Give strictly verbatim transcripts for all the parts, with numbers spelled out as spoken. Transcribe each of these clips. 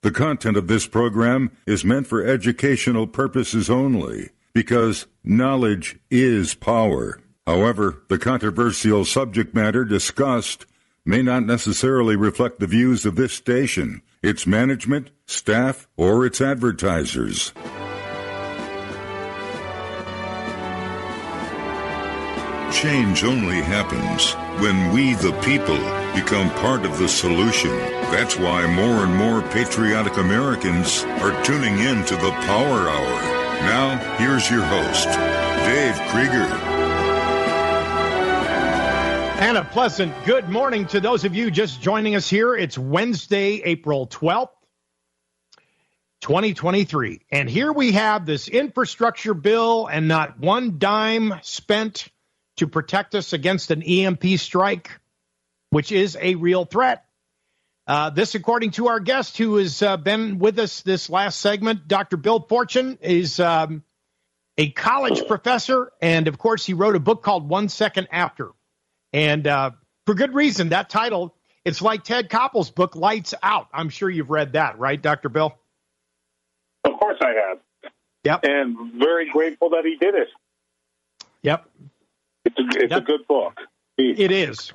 The content of this program is meant for educational purposes only, because knowledge is power. However, the controversial subject matter discussed may not necessarily reflect the views of this station, its management, staff, or its advertisers. Change only happens when we, the people, become part of the solution. That's why more and more patriotic Americans are tuning in to the Power Hour. Now, here's your host, Dave Krieger. And a pleasant good morning to those of you just joining us here. It's Wednesday, April twelfth, twenty twenty-three. And here we have this infrastructure bill and not one dime spent to protect us against an E M P strike, which is a real threat. Uh, this, according to our guest who has uh, been with us this last segment, Doctor Bill Fortune, is um, a college professor. And, of course, he wrote a book called One Second After. And uh, for good reason, that title, it's like Ted Koppel's book, Lights Out. I'm sure you've read that, right, Doctor Bill? Of course I have. Yep. And very grateful that he did it. Yep. It's a, it's that, a good book. It is.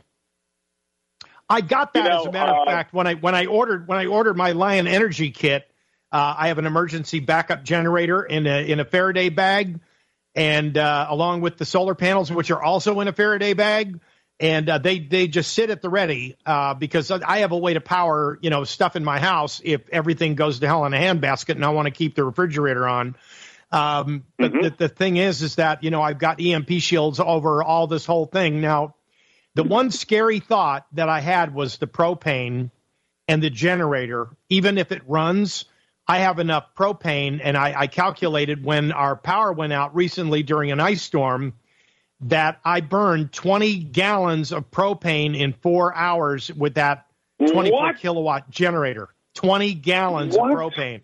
I got that, you know, as a matter uh, of fact, when I when I ordered when I ordered my Lion Energy kit. Uh, I have an emergency backup generator in a in a Faraday bag, and uh, along with the solar panels, which are also in a Faraday bag, and uh, they they just sit at the ready uh, because I have a way to power you know stuff in my house if everything goes to hell in a handbasket, and I want to keep the refrigerator on. Um, but mm-hmm. the, the thing is, is that, you know, I've got E M P shields over all this whole thing. Now, the one scary thought that I had was the propane and the generator. Even if it runs, I have enough propane. And I, I calculated when our power went out recently during an ice storm that I burned twenty gallons of propane in four hours with that twenty-four what? kilowatt generator. twenty gallons what? of propane.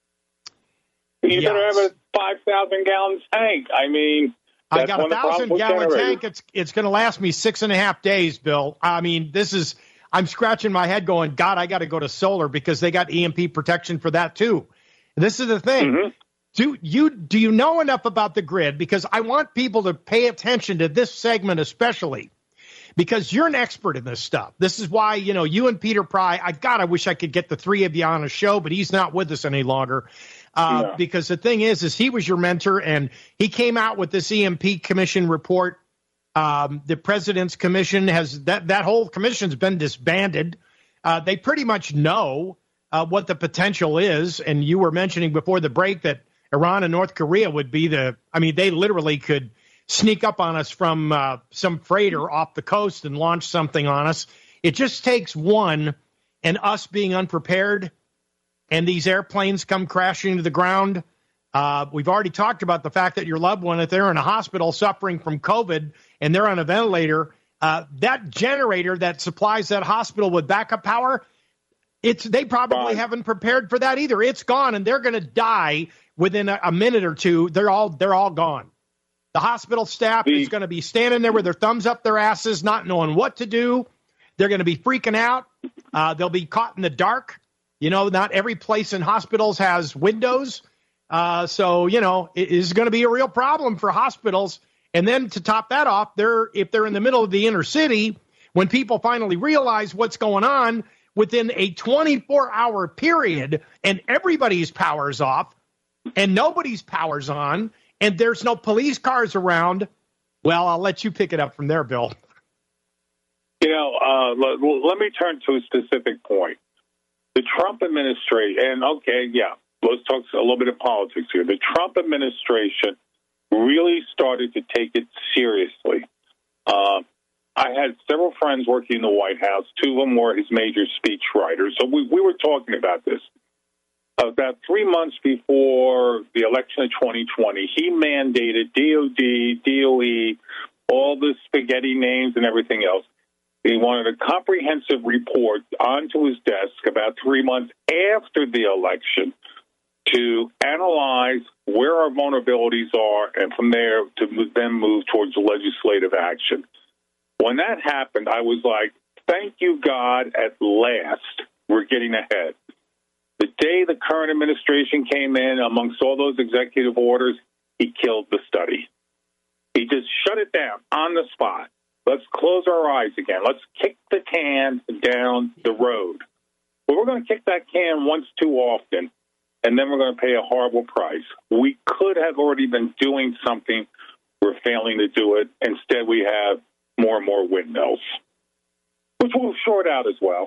You yes. better have a five thousand gallon tank. I mean, I got a thousand gallon tank. It's it's going to last me six and a half days, Bill. I mean, this is, I'm scratching my head going, God, I got to go to solar because they got E M P protection for that too. This is the thing. Mm-hmm. Do you, do you know enough about the grid? Because I want people to pay attention to this segment, especially because you're an expert in this stuff. This is why, you know, you and Peter Pry, I God, I wish I could get the three of you on a show, but he's not with us any longer. Uh, yeah. Because the thing is, is he was your mentor, and he came out with this E M P commission report. Um, the president's commission has that that whole commission's been disbanded. Uh, they pretty much know uh, what the potential is. And you were mentioning before the break that Iran and North Korea would be the, I mean, they literally could sneak up on us from uh, some freighter off the coast and launch something on us. It just takes one, and us being unprepared, and these airplanes come crashing to the ground. Uh, we've already talked about the fact that your loved one, if they're in a hospital suffering from COVID and they're on a ventilator, uh, that generator that supplies that hospital with backup power, it's they probably gone. haven't prepared for that either. It's gone, and they're going to die within a, a minute or two. They're all they're all gone. The hospital staff the- is going to be standing there with their thumbs up their asses, not knowing what to do. They're going to be freaking out. Uh, they'll be caught in the dark. You know, not every place in hospitals has windows. Uh, so, you know, it is going to be a real problem for hospitals. And then to top that off, they're if they're in the middle of the inner city, when people finally realize what's going on within a twenty-four hour period and everybody's power's off and nobody's power's on and there's no police cars around, well, I'll let you pick it up from there, Bill. You know, uh, let, let me turn to a specific point. The Trump administration, and okay, yeah, let's talk a little bit of politics here. The Trump administration really started to take it seriously. Uh, I had several friends working in the White House. Two of them were his major speech writers. So we, we were talking about this. About three months before the election of twenty twenty, he mandated D O D, D O E, all the spaghetti names and everything else. He wanted a comprehensive report onto his desk about three months after the election to analyze where our vulnerabilities are and from there to then move towards legislative action. When that happened, I was like, thank you, God, at last we're getting ahead. The day the current administration came in, amongst all those executive orders, he killed the study. He just shut it down on the spot. Let's close our eyes again. Let's kick the can down the road. But we're going to kick that can once too often, and then we're going to pay a horrible price. We could have already been doing something. We're failing to do it. Instead, we have more and more windmills, which will short out as well.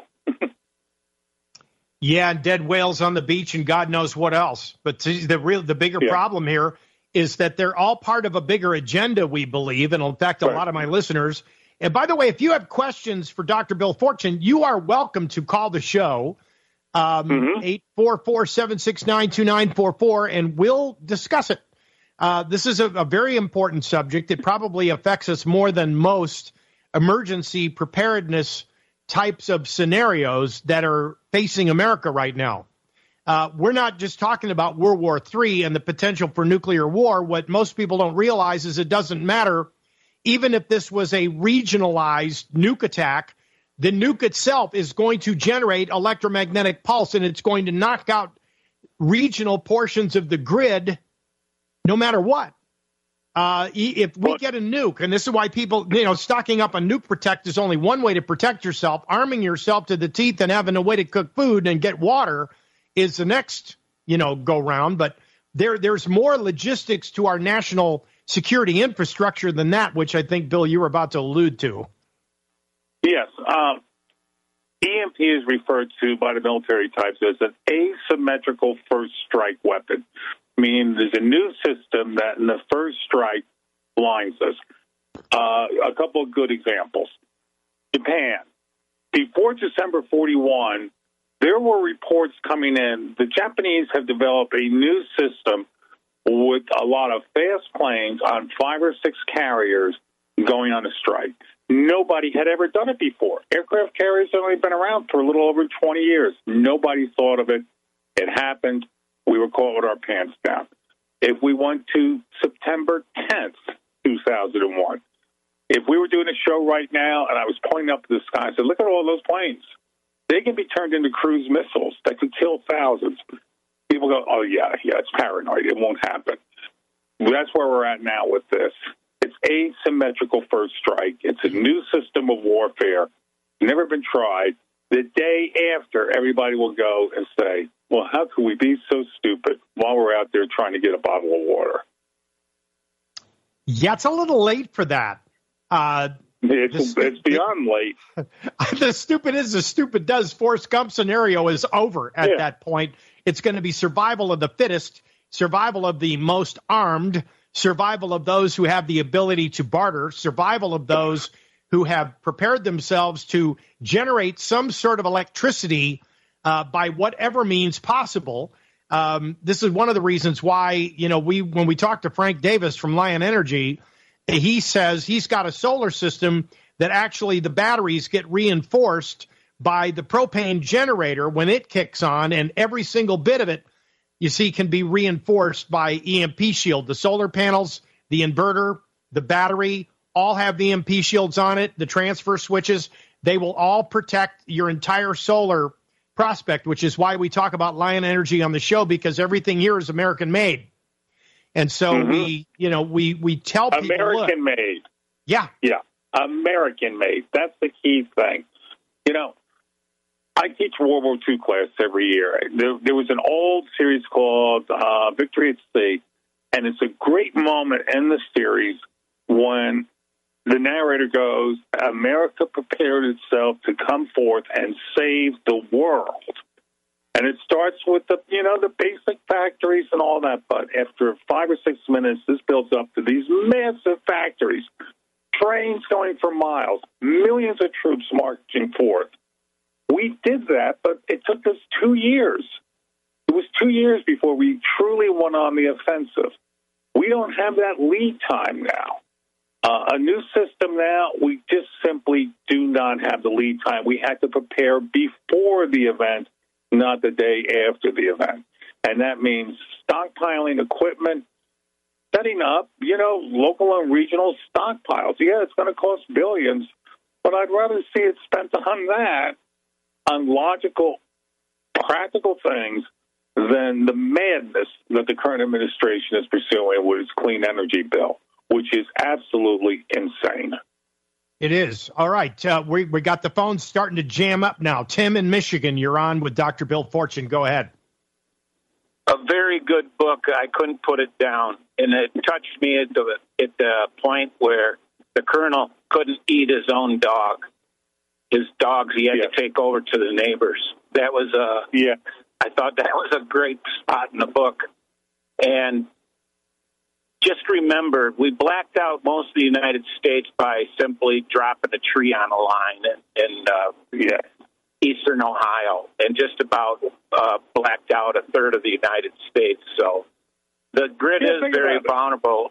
Yeah, and dead whales on the beach and God knows what else. But the real, the bigger yeah. problem here is that they're all part of a bigger agenda, we believe, and in fact, a right. lot of my listeners. And by the way, if you have questions for Doctor Bill Fortune, you are welcome to call the show, um, mm-hmm. eight four four, seven six nine, two nine four four, and we'll discuss it. Uh, this is a, a very important subject. It probably affects us more than most emergency preparedness types of scenarios that are facing America right now. Uh, we're not just talking about World War Three and the potential for nuclear war. What most people don't realize is it doesn't matter. Even if this was a regionalized nuke attack, the nuke itself is going to generate electromagnetic pulse, and it's going to knock out regional portions of the grid no matter what. Uh, if we get a nuke, and this is why people, you know, stocking up on nuke protect is only one way to protect yourself. Arming yourself to the teeth and having a way to cook food and get water is the next, you know, go round. But there, there's more logistics to our national security infrastructure than that, which I think, Bill, you were about to allude to. Yes. Um, E M P is referred to by the military types as an asymmetrical first strike weapon, meaning there's a new system that in the first strike blinds us. Uh, a couple of good examples. Japan. Before December forty-one, there were reports coming in. The Japanese have developed a new system with a lot of fast planes on five or six carriers going on a strike. Nobody had ever done it before. Aircraft carriers have only been around for a little over twenty years. Nobody thought of it. It happened. We were caught with our pants down. If we went to September tenth, two thousand one, if we were doing a show right now and I was pointing up to the sky, I said, look at all those planes. They can be turned into cruise missiles that could kill thousands. People go, oh, yeah, yeah, it's paranoid. It won't happen. That's where we're at now with this. It's asymmetrical first strike. It's a new system of warfare, never been tried. The day after, everybody will go and say, well, how could we be so stupid while we're out there trying to get a bottle of water? Yeah, it's a little late for that. Uh, it's, the, it's beyond late. The stupid is the stupid does. Forrest Gump scenario is over at yeah. that point. It's going to be survival of the fittest, survival of the most armed, survival of those who have the ability to barter, survival of those who have prepared themselves to generate some sort of electricity uh, by whatever means possible. Um, this is one of the reasons why, you know, we when we talked to Frank Davis from Lion Energy, he says he's got a solar system that actually the batteries get reinforced by the propane generator when it kicks on, and every single bit of it, you see, can be reinforced by E M P shield. The solar panels, the inverter, the battery, all have the E M P shields on it, the transfer switches. They will all protect your entire solar prospect, which is why we talk about Lion Energy on the show, because everything here is American made. And so mm-hmm. we, you know, we, we tell people, American look, made. Yeah. Yeah. American made. That's the key thing. You know, I teach World War Two class every year. There, there was an old series called uh, Victory at Sea, and it's a great moment in the series when the narrator goes, America prepared itself to come forth and save the world. And it starts with the, you know, the basic factories and all that. But after five or six minutes, this builds up to these massive factories, trains going for miles, millions of troops marching forth. We did that, but it took us two years. It was two years before we truly went on the offensive. We don't have that lead time now. Uh, a new system now, we just simply do not have the lead time. We had to prepare before the event, not the day after the event. And that means stockpiling equipment, setting up, you know, local and regional stockpiles. Yeah, it's going to cost billions, but I'd rather see it spent on that, on logical practical things than the madness that the current administration is pursuing with its clean energy bill, which is absolutely insane. It is. All right. Uh, we, we got the phones starting to jam up now. Tim in Michigan, you're on with Doctor Bill Fortune. Go ahead. A very good book. I couldn't put it down. And it touched me at the, at the point where the colonel couldn't eat his own dog. His dogs, he had yeah. to take over to the neighbors. That was a, yeah. I thought that was a great spot in the book. And just remember, we blacked out most of the United States by simply dropping a tree on a line in, in uh, yeah. eastern Ohio, and just about uh, blacked out a third of the United States. So the grid yeah, is very vulnerable.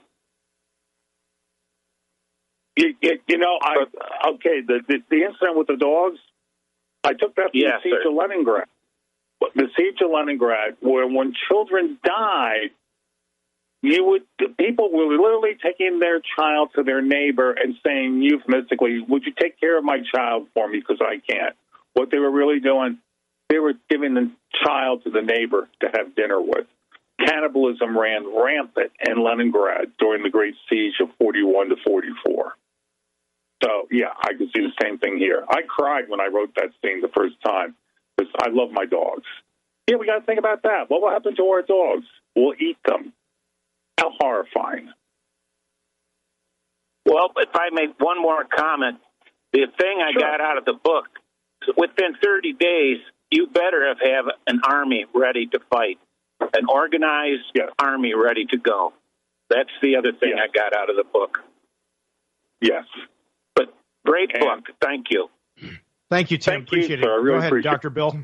You, you, you know, I okay. The, the the incident with the dogs, I took that from yes, the siege sir. of Leningrad. The siege of Leningrad, where when children died, you would people were literally taking their child to their neighbor and saying euphemistically, "Would you take care of my child for me because I can't?" What they were really doing, they were giving the child to the neighbor to have dinner with. Cannibalism ran rampant in Leningrad during the Great Siege of forty-one to forty-four. So, yeah, I can see the same thing here. I cried when I wrote that scene the first time because I love my dogs. Yeah, we got to think about that. What will happen to our dogs? We'll eat them. How horrifying. Well, if I make one more comment, the thing I sure. got out of the book, within thirty days, you better have, have an army ready to fight, an organized yes. army ready to go. That's the other thing yes. I got out of the book. Yes. But great and book. Thank you. Thank you, Tim. Thank appreciate you, it. sir. Really Go ahead, appreciate Doctor Bill.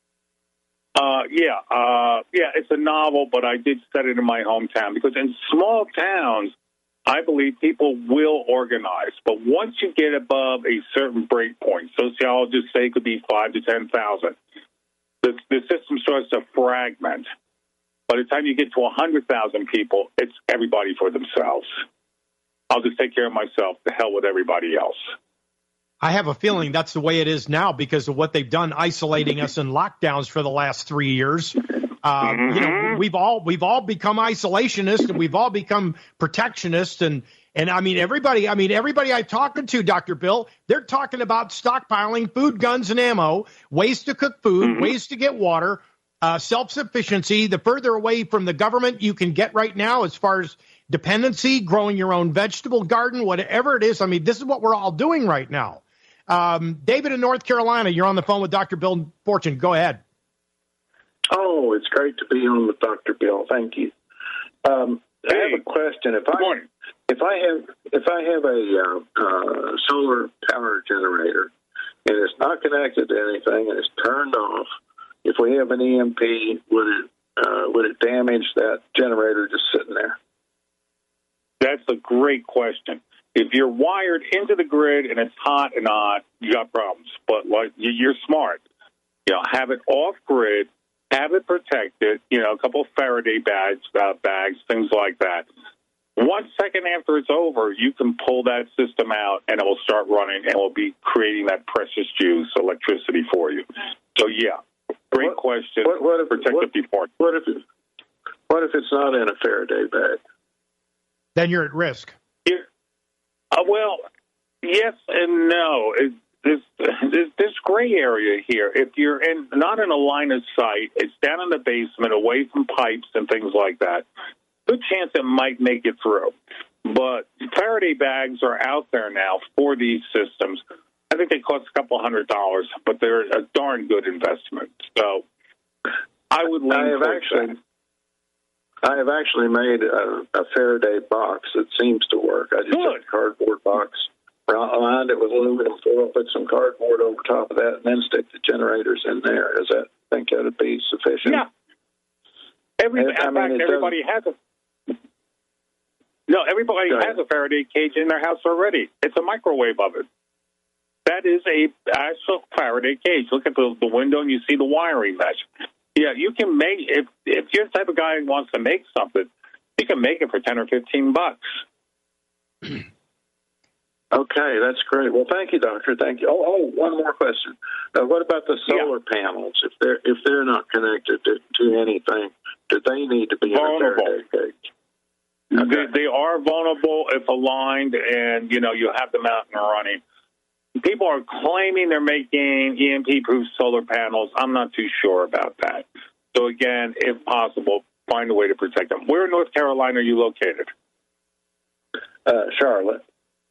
Uh, yeah, uh, yeah, it's a novel, but I did set it in my hometown because in small towns, I believe people will organize. But once you get above a certain break point, sociologists say it could be five to ten thousand, the, the system starts to fragment. By the time you get to a hundred thousand people, it's everybody for themselves. I'll just take care of myself. To hell with everybody else. I have a feeling that's the way it is now because of what they've done, isolating us in lockdowns for the last three years. Um, mm-hmm. You know, we've all we've all become isolationists and we've all become protectionists, and and I mean everybody. I mean everybody I'm talking to, Doctor Bill, they're talking about stockpiling food, guns, and ammo, ways to cook food, mm-hmm. ways to get water, uh, self-sufficiency. The further away from the government you can get right now, as far as dependency, growing your own vegetable garden, whatever it is. I mean, this is what we're all doing right now. Um, David in North Carolina, you're on the phone with Doctor Bill Fortune. Go ahead. Oh, it's great to be on with Doctor Bill. Thank you. Um, hey, I have a question. If I morning. if I have if I have a uh, uh, solar power generator and it's not connected to anything and it's turned off, if we have an E M P, would it uh, would it damage that generator just sitting there? That's a great question. If you're wired into the grid and it's hot and hot, you got problems. But like you're smart, you know, have it off grid, have it protected. You know, a couple of Faraday bags, uh, bags, things like that. One second after it's over, you can pull that system out and it will start running and it will be creating that precious juice electricity for you. So yeah, great what, question. What, what if protect what, the before? What if it, what if it's not in a Faraday bag? Then you're at risk. You're, Uh, well, yes and no. It, there's, there's this gray area here. If you're in not in a line of sight, it's down in the basement, away from pipes and things like that. Good chance it might make it through. But Faraday bags are out there now for these systems. I think they cost a couple hundred dollars, but they're a darn good investment. So I would lean I have towards actually. that. I have actually made a, a Faraday box that seems to work. I just Good. took a cardboard box, lined it with aluminum foil, put some cardboard over top of that, and then stick the generators in there. Does that think that would be sufficient? Yeah. Every, in I fact, mean, everybody has a no. Everybody has a Faraday cage in their house already. It's a microwave oven. That is a actual Faraday cage. Look at the, the window, and you see the wiring mesh. Yeah, you can make if if you're the type of guy who wants to make something, you can make it for ten or fifteen bucks. Okay, that's great. Well, thank you, Doctor. Thank you. Oh, oh one more question. Uh, what about the solar yeah. panels? If they're if they're not connected to, to anything, do they need to be vulnerable? In a Faraday cage? Okay. They, they are vulnerable if aligned, and you know you have them out and running. People are claiming they're making E M P-proof solar panels. I'm not too sure about that. So again, if possible, find a way to protect them. Where in North Carolina are you located? Uh, Charlotte.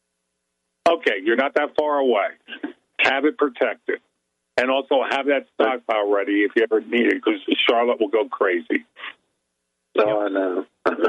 Okay, you're not that far away. Have it protected. And also have that stockpile ready if you ever need it, because Charlotte will go crazy. Oh, I know.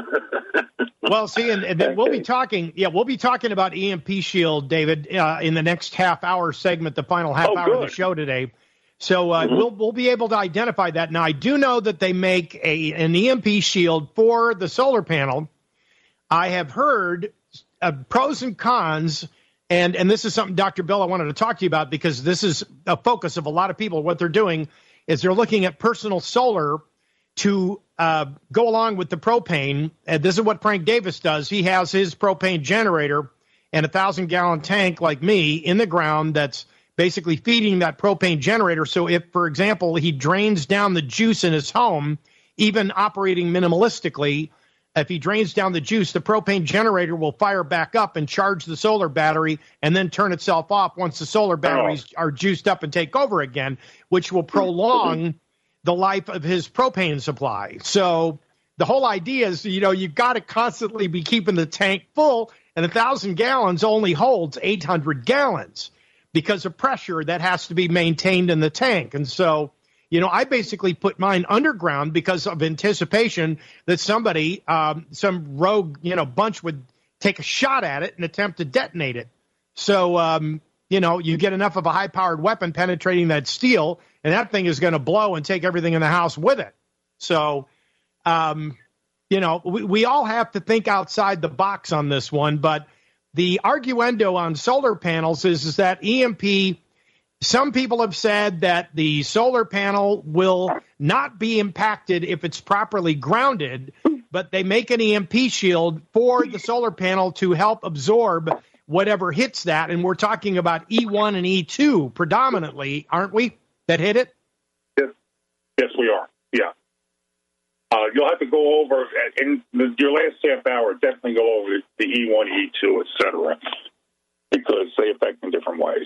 Well, see, and, and then okay. we'll be talking, yeah, we'll be talking about E M P Shield, David, uh, in the next half-hour segment, the final half oh, hour good. of the show today. So uh, mm-hmm. we'll we'll be able to identify that. Now, I do know that they make a an E M P Shield for the solar panel. I have heard uh, pros and cons. And and this is something, Doctor Bill, I wanted to talk to you about, because this is a focus of a lot of people. What they're doing is they're looking at personal solar to uh, go along with the propane. And this is what Frank Davis does. He has his propane generator and a thousand-gallon tank like me in the ground that's basically feeding that propane generator. So if, for example, he drains down the juice in his home, even operating minimalistically, if he drains down the juice, the propane generator will fire back up and charge the solar battery and then turn itself off once the solar batteries oh. are juiced up and take over again, which will prolong the life of his propane supply. So the whole idea is, you know, you've got to constantly be keeping the tank full, and one thousand gallons only holds eight hundred gallons because of pressure that has to be maintained in the tank. And so, you know, I basically put mine underground because of anticipation that somebody, um, some rogue, you know, bunch would take a shot at it and attempt to detonate it. So, um, you know, you get enough of a high-powered weapon penetrating that steel, and that thing is going to blow and take everything in the house with it. So, um, you know, we, we all have to think outside the box on this one. But the arguendo on solar panels is, is that E M P, some people have said that the solar panel will not be impacted if it's properly grounded, but they make an E M P shield for the solar panel to help absorb whatever hits that. And we're talking about E one and E two predominantly, aren't we, that hit it? Yes, yes we are. Yeah. Uh, you'll have to go over, in the, your last half hour, definitely go over the E one, E two, et cetera, because they affect in different ways.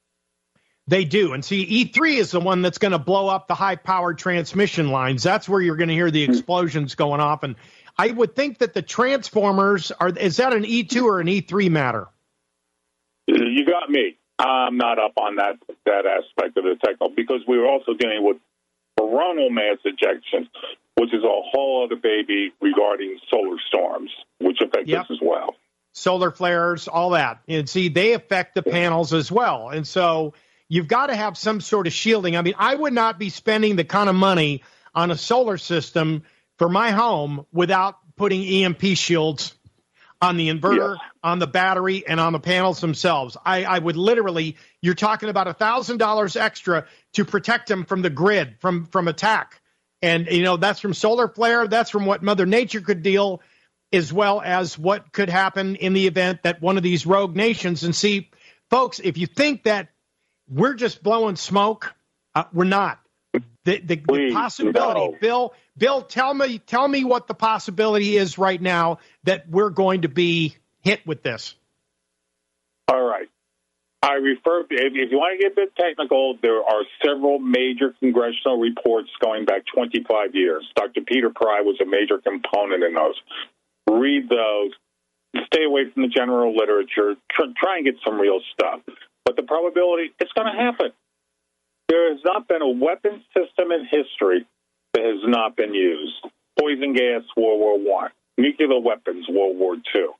They do. And see, E three is the one that's going to blow up the high-powered transmission lines. That's where you're going to hear the explosions going off. And I would think that the transformers, are is that an E two or an E three matter? You got me. I'm not up on that that aspect of the technical, because we were also dealing with coronal mass ejections, which is a whole other baby regarding solar storms, which affect yep. us as well. Solar flares, all that. And see, they affect the panels as well. And so you've got to have some sort of shielding. I mean, I would not be spending the kind of money on a solar system for my home without putting E M P shields on the inverter, yes. on the battery, and on the panels themselves. I, I would literally, you're talking about one thousand dollars extra to protect them from the grid, from, from attack. And, you know, that's from solar flare. That's from what Mother Nature could deal, as well as what could happen in the event that one of these rogue nations. And see, folks, if you think that we're just blowing smoke, uh, we're not. The, the, the possibility, no. Bill, Bill, tell me, tell me what the possibility is right now that we're going to be hit with this. All right. I refer, if, if you want to get a bit technical, there are several major congressional reports going back twenty-five years. Doctor Peter Pry was a major component in those. Read those. Stay away from the general literature. Try, try and get some real stuff. But the probability, it's going to happen. There has not been a weapon system in history that has not been used. Poison gas, World War One. Nuclear weapons, World War Two.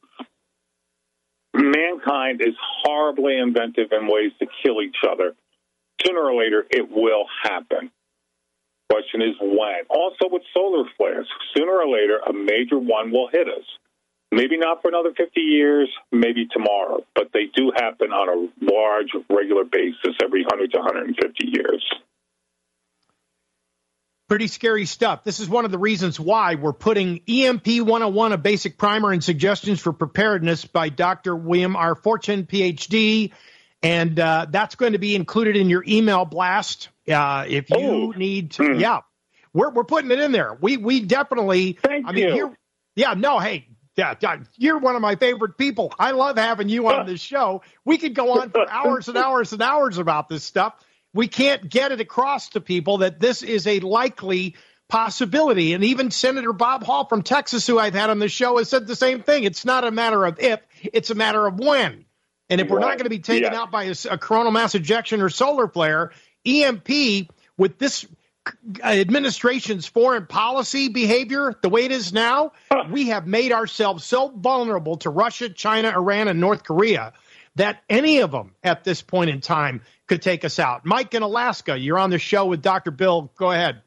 Mankind is horribly inventive in ways to kill each other. Sooner or later, it will happen. Question is when. Also with solar flares, sooner or later, a major one will hit us. Maybe not for another fifty years, maybe tomorrow, but they do happen on a large, regular basis every one hundred to one hundred fifty years. Pretty scary stuff. This is one of the reasons why we're putting E M P one oh one, a basic primer and suggestions for preparedness by Doctor William R. Fortune, P H D. And uh, that's going to be included in your email blast. Uh, if you oh. need to, mm. yeah, we're we're putting it in there. We we definitely. Thank I mean, you. You're, yeah, no, hey, yeah, you're one of my favorite people. I love having you on this show. We could go on for hours and hours and hours about this stuff. We can't get it across to people that this is a likely possibility. And even Senator Bob Hall from Texas, who I've had on the show, has said the same thing. It's not a matter of if, it's a matter of when. And if we're not going to be taken yeah. out by a, a coronal mass ejection or solar flare, E M P, with this administration's foreign policy behavior, the way it is now, huh. we have made ourselves so vulnerable to Russia, China, Iran, and North Korea that any of them at this point in time could take us out. Mike in Alaska, you're on the show with Doctor Bill. Go ahead.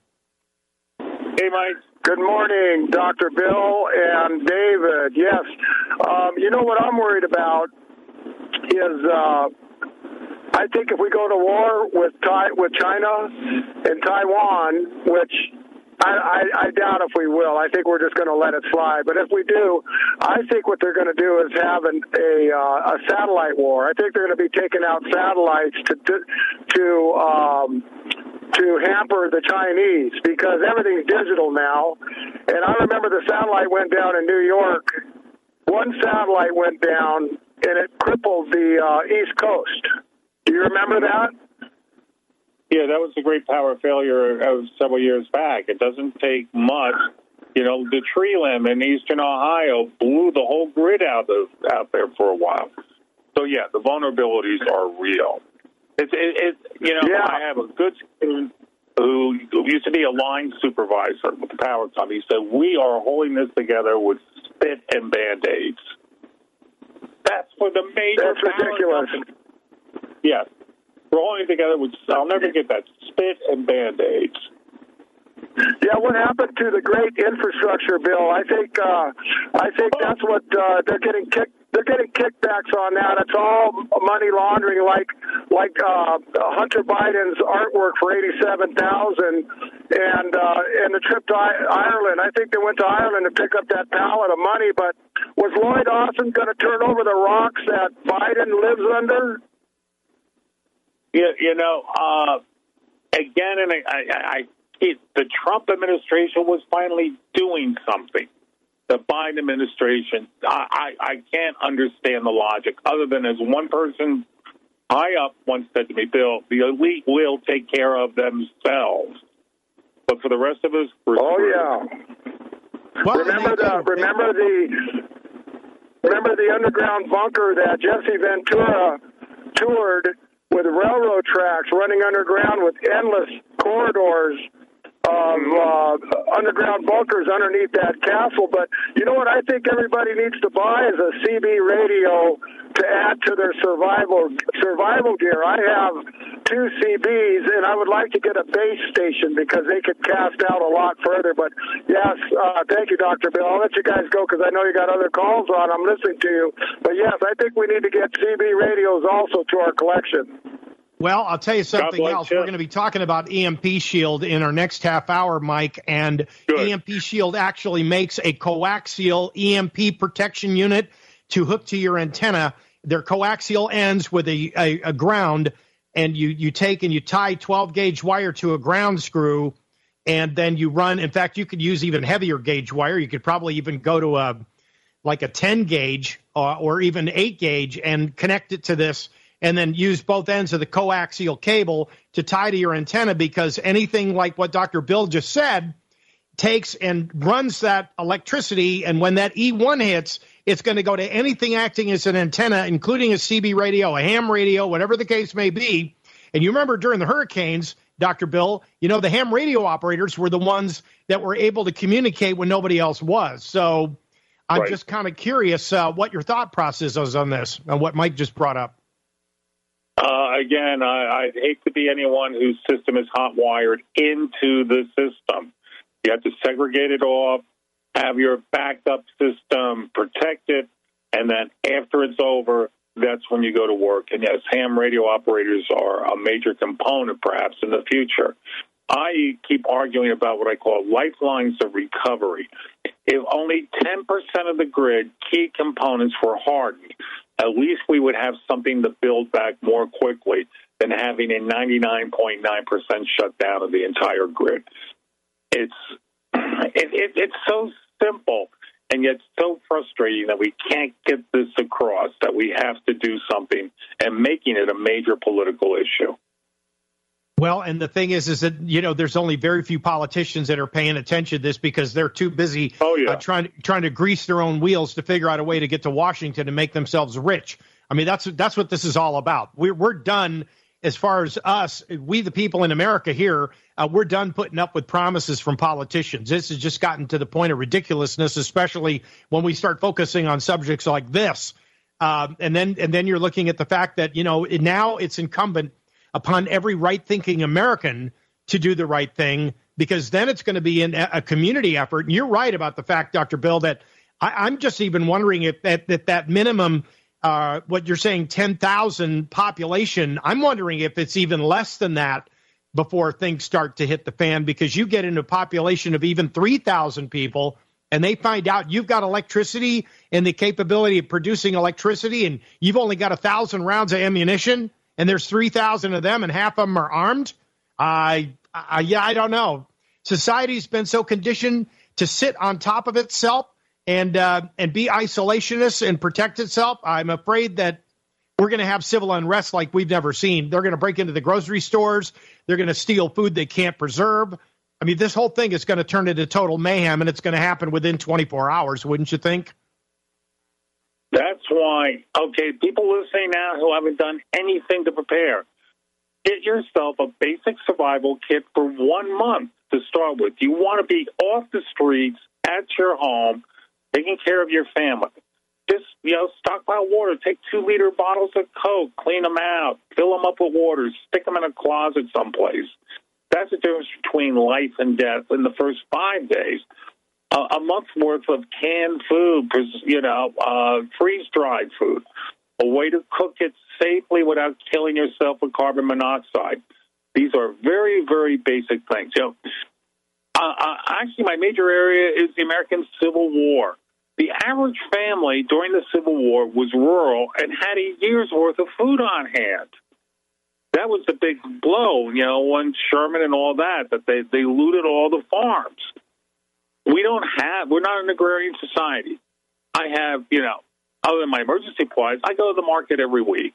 Hey, Mike. Good morning, Doctor Bill and David. Yes. Um, you know what I'm worried about is uh, I think if we go to war with Tai- with China and Taiwan, which I, I, I doubt if we will. I think we're just going to let it slide. But if we do, I think what they're going to do is have an, a uh, a satellite war. I think they're going to be taking out satellites to to to, um, to hamper the Chinese because everything's digital now. And I remember the satellite went down in New York. One satellite went down and it crippled the uh, East Coast. Do you remember that? Yeah, that was a great power failure of several years back. It doesn't take much. You know, the tree limb in eastern Ohio blew the whole grid out of out there for a while. So, yeah, the vulnerabilities are real. It's, it, it, you know, yeah. I have a good student who used to be a line supervisor with the power company. He said, we are holding this together with spit and Band-Aids. That's for the major That's ridiculous. Company. Yes. We're holding together with, I'll never get that, spit and Band-Aids. Yeah, what happened to the great infrastructure bill? I think uh, I think that's what uh, they're getting kicked. They're getting kickbacks on that. It's all money laundering, like like uh, Hunter Biden's artwork for eighty-seven thousand, and uh, and the trip to Ireland. I think they went to Ireland to pick up that pallet of money. But was Lloyd Austin going to turn over the rocks that Biden lives under? Yeah, you know, uh, again, and I, I, I it, the Trump administration was finally doing something. The Biden administration, I, I, I can't understand the logic, other than as one person high up once said to me, Bill, the elite will take care of themselves. But for the rest of us, we're oh screwed. yeah. Well, remember the remember the remember the underground bunker that Jesse Ventura toured with railroad tracks running underground with endless corridors of uh, underground bunkers underneath that castle. But you know what I think everybody needs to buy is a C B radio to add to their survival survival gear. I have two C Bs, and I would like to get a base station because they could cast out a lot further. But, yes, uh, thank you, Doctor Bill. I'll let you guys go because I know you got other calls on. I'm listening to you. But, yes, I think we need to get C B radios also to our collection. Well, I'll tell you something else. You. We're going to be talking about E M P Shield in our next half hour, Mike. And Good. E M P Shield actually makes a coaxial E M P protection unit to hook to your antenna. They're coaxial ends with a, a, a ground, and you, you take and you tie twelve gauge wire to a ground screw, and then you run. In fact, you could use even heavier gauge wire. You could probably even go to a like a ten gauge or, or even eight gauge and connect it to this, and then use both ends of the coaxial cable to tie to your antenna, because anything like what Doctor Bill just said takes and runs that electricity, and when that E one hits, it's going to go to anything acting as an antenna, including a C B radio, a ham radio, whatever the case may be. And you remember during the hurricanes, Doctor Bill, you know, the ham radio operators were the ones that were able to communicate when nobody else was. So I'm right. just kind of curious uh, what your thought process is on this and what Mike just brought up. Uh, again, I, I'd hate to be anyone whose system is hot-wired into the system. You have to segregate it off, have your backup system protected, and then after it's over, that's when you go to work. And yes, ham radio operators are a major component perhaps in the future. I keep arguing about what I call lifelines of recovery. If only ten percent of the grid key components were hardened, at least we would have something to build back more quickly than having a ninety-nine point nine percent shutdown of the entire grid. It's it, it, it's so simple and yet so frustrating that we can't get this across, that we have to do something and making it a major political issue. Well, and the thing is, is that, you know, there's only very few politicians that are paying attention to this because they're too busy oh, yeah. uh, trying, trying to grease their own wheels to figure out a way to get to Washington and make themselves rich. I mean, that's that's what this is all about. We're, we're done as far as us, we the people in America here, uh, we're done putting up with promises from politicians. This has just gotten to the point of ridiculousness, especially when we start focusing on subjects like this. Um, and then and then you're looking at the fact that, you know, now it's incumbent upon every right-thinking American to do the right thing, because then it's going to be in a community effort. And you're right about the fact, Doctor Bill, that I, I'm just even wondering if that that, that minimum, uh, what you're saying, ten thousand population, I'm wondering if it's even less than that before things start to hit the fan, because you get into a population of even three thousand people and they find out you've got electricity and the capability of producing electricity, and you've only got a thousand rounds of ammunition, and there's three thousand of them, and half of them are armed. I, I, yeah, I don't know. Society's been so conditioned to sit on top of itself and uh, and be isolationist and protect itself. I'm afraid that we're going to have civil unrest like we've never seen. They're going to break into the grocery stores. They're going to steal food they can't preserve. I mean, this whole thing is going to turn into total mayhem, and it's going to happen within twenty-four hours, wouldn't you think? That's why, okay, people listening now who haven't done anything to prepare, get yourself a basic survival kit for one month to start with. You want to be off the streets, at your home, taking care of your family. Just, you know, stockpile water. Take two-liter bottles of Coke, clean them out, fill them up with water, stick them in a closet someplace. That's the difference between life and death in the first five days. Uh, a month's worth of canned food, you know, uh, freeze-dried food, a way to cook it safely without killing yourself with carbon monoxide. These are very, very basic things. You know, uh, uh, actually, my major area is the American Civil War. The average family during the Civil War was rural and had a year's worth of food on hand. That was the big blow, you know, when Sherman and all that, that they, they looted all the farms. We don't have, we're not an agrarian society. I have, you know, other than my emergency supplies, I go to the market every week.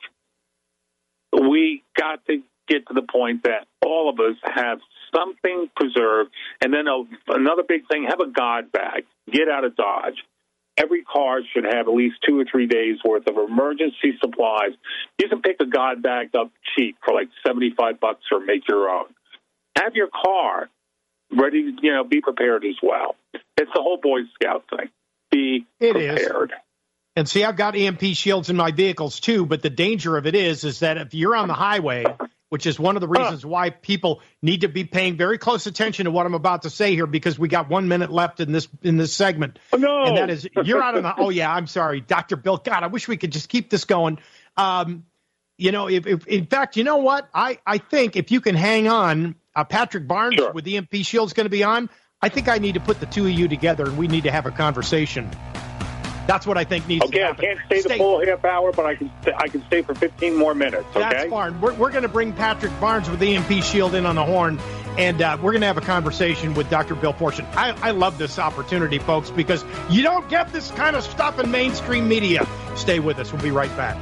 We got to get to the point that all of us have something preserved. And then a, another big thing, have a God bag. Get out of Dodge. Every car should have at least two or three days worth of emergency supplies. You can pick a God bag up cheap for like seventy-five bucks or make your own. Have your car ready, you know, be prepared as well. It's the whole Boy Scout thing. Be it prepared. Is. And see, I've got E M P shields in my vehicles too, but the danger of it is, is that if you're on the highway, which is one of the reasons huh. why people need to be paying very close attention to what I'm about to say here, because we got one minute left in this in this segment. Oh, no. And that is, you're out on the, oh yeah, I'm sorry, Doctor Bill. God, I wish we could just keep this going. Um, you know, if, if in fact, you know what? I, I think if you can hang on, uh, Patrick Barnes sure. with E M P Shield's going to be on. I think I need to put the two of you together, and we need to have a conversation. That's what I think needs okay, to happen. Okay, I can't stay, stay the full half hour, but I can stay, I can stay for fifteen more minutes, okay? That's fine. We're, we're going to bring Patrick Barnes with E M P Shield in on the horn, and uh, we're going to have a conversation with Doctor Bill Fortune. I, I love this opportunity, folks, because you don't get this kind of stuff in mainstream media. Stay with us. We'll be right back.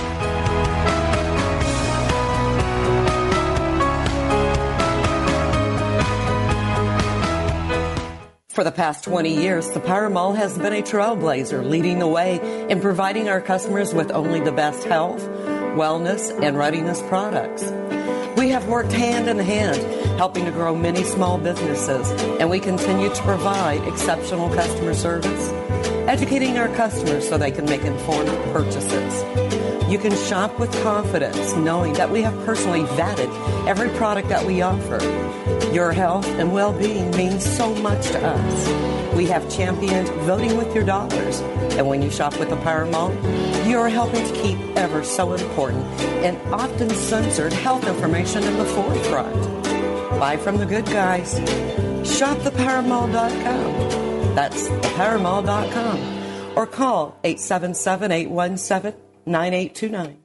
For the past twenty years, the Power Mall has been a trailblazer, leading the way in providing our customers with only the best health, wellness, and readiness products. We have worked hand in hand, helping to grow many small businesses, and we continue to provide exceptional customer service, educating our customers so they can make informed purchases. You can shop with confidence, knowing that we have personally vetted every product that we offer. Your health and well-being means so much to us. We have championed voting with your dollars. And when you shop with the Power Mall, you are helping to keep ever so important and often censored health information in the forefront. Buy from the good guys. Shop the power mall dot com. That's the power mall dot com. Or call eight seven seven, eight one seven, nine eight two nine.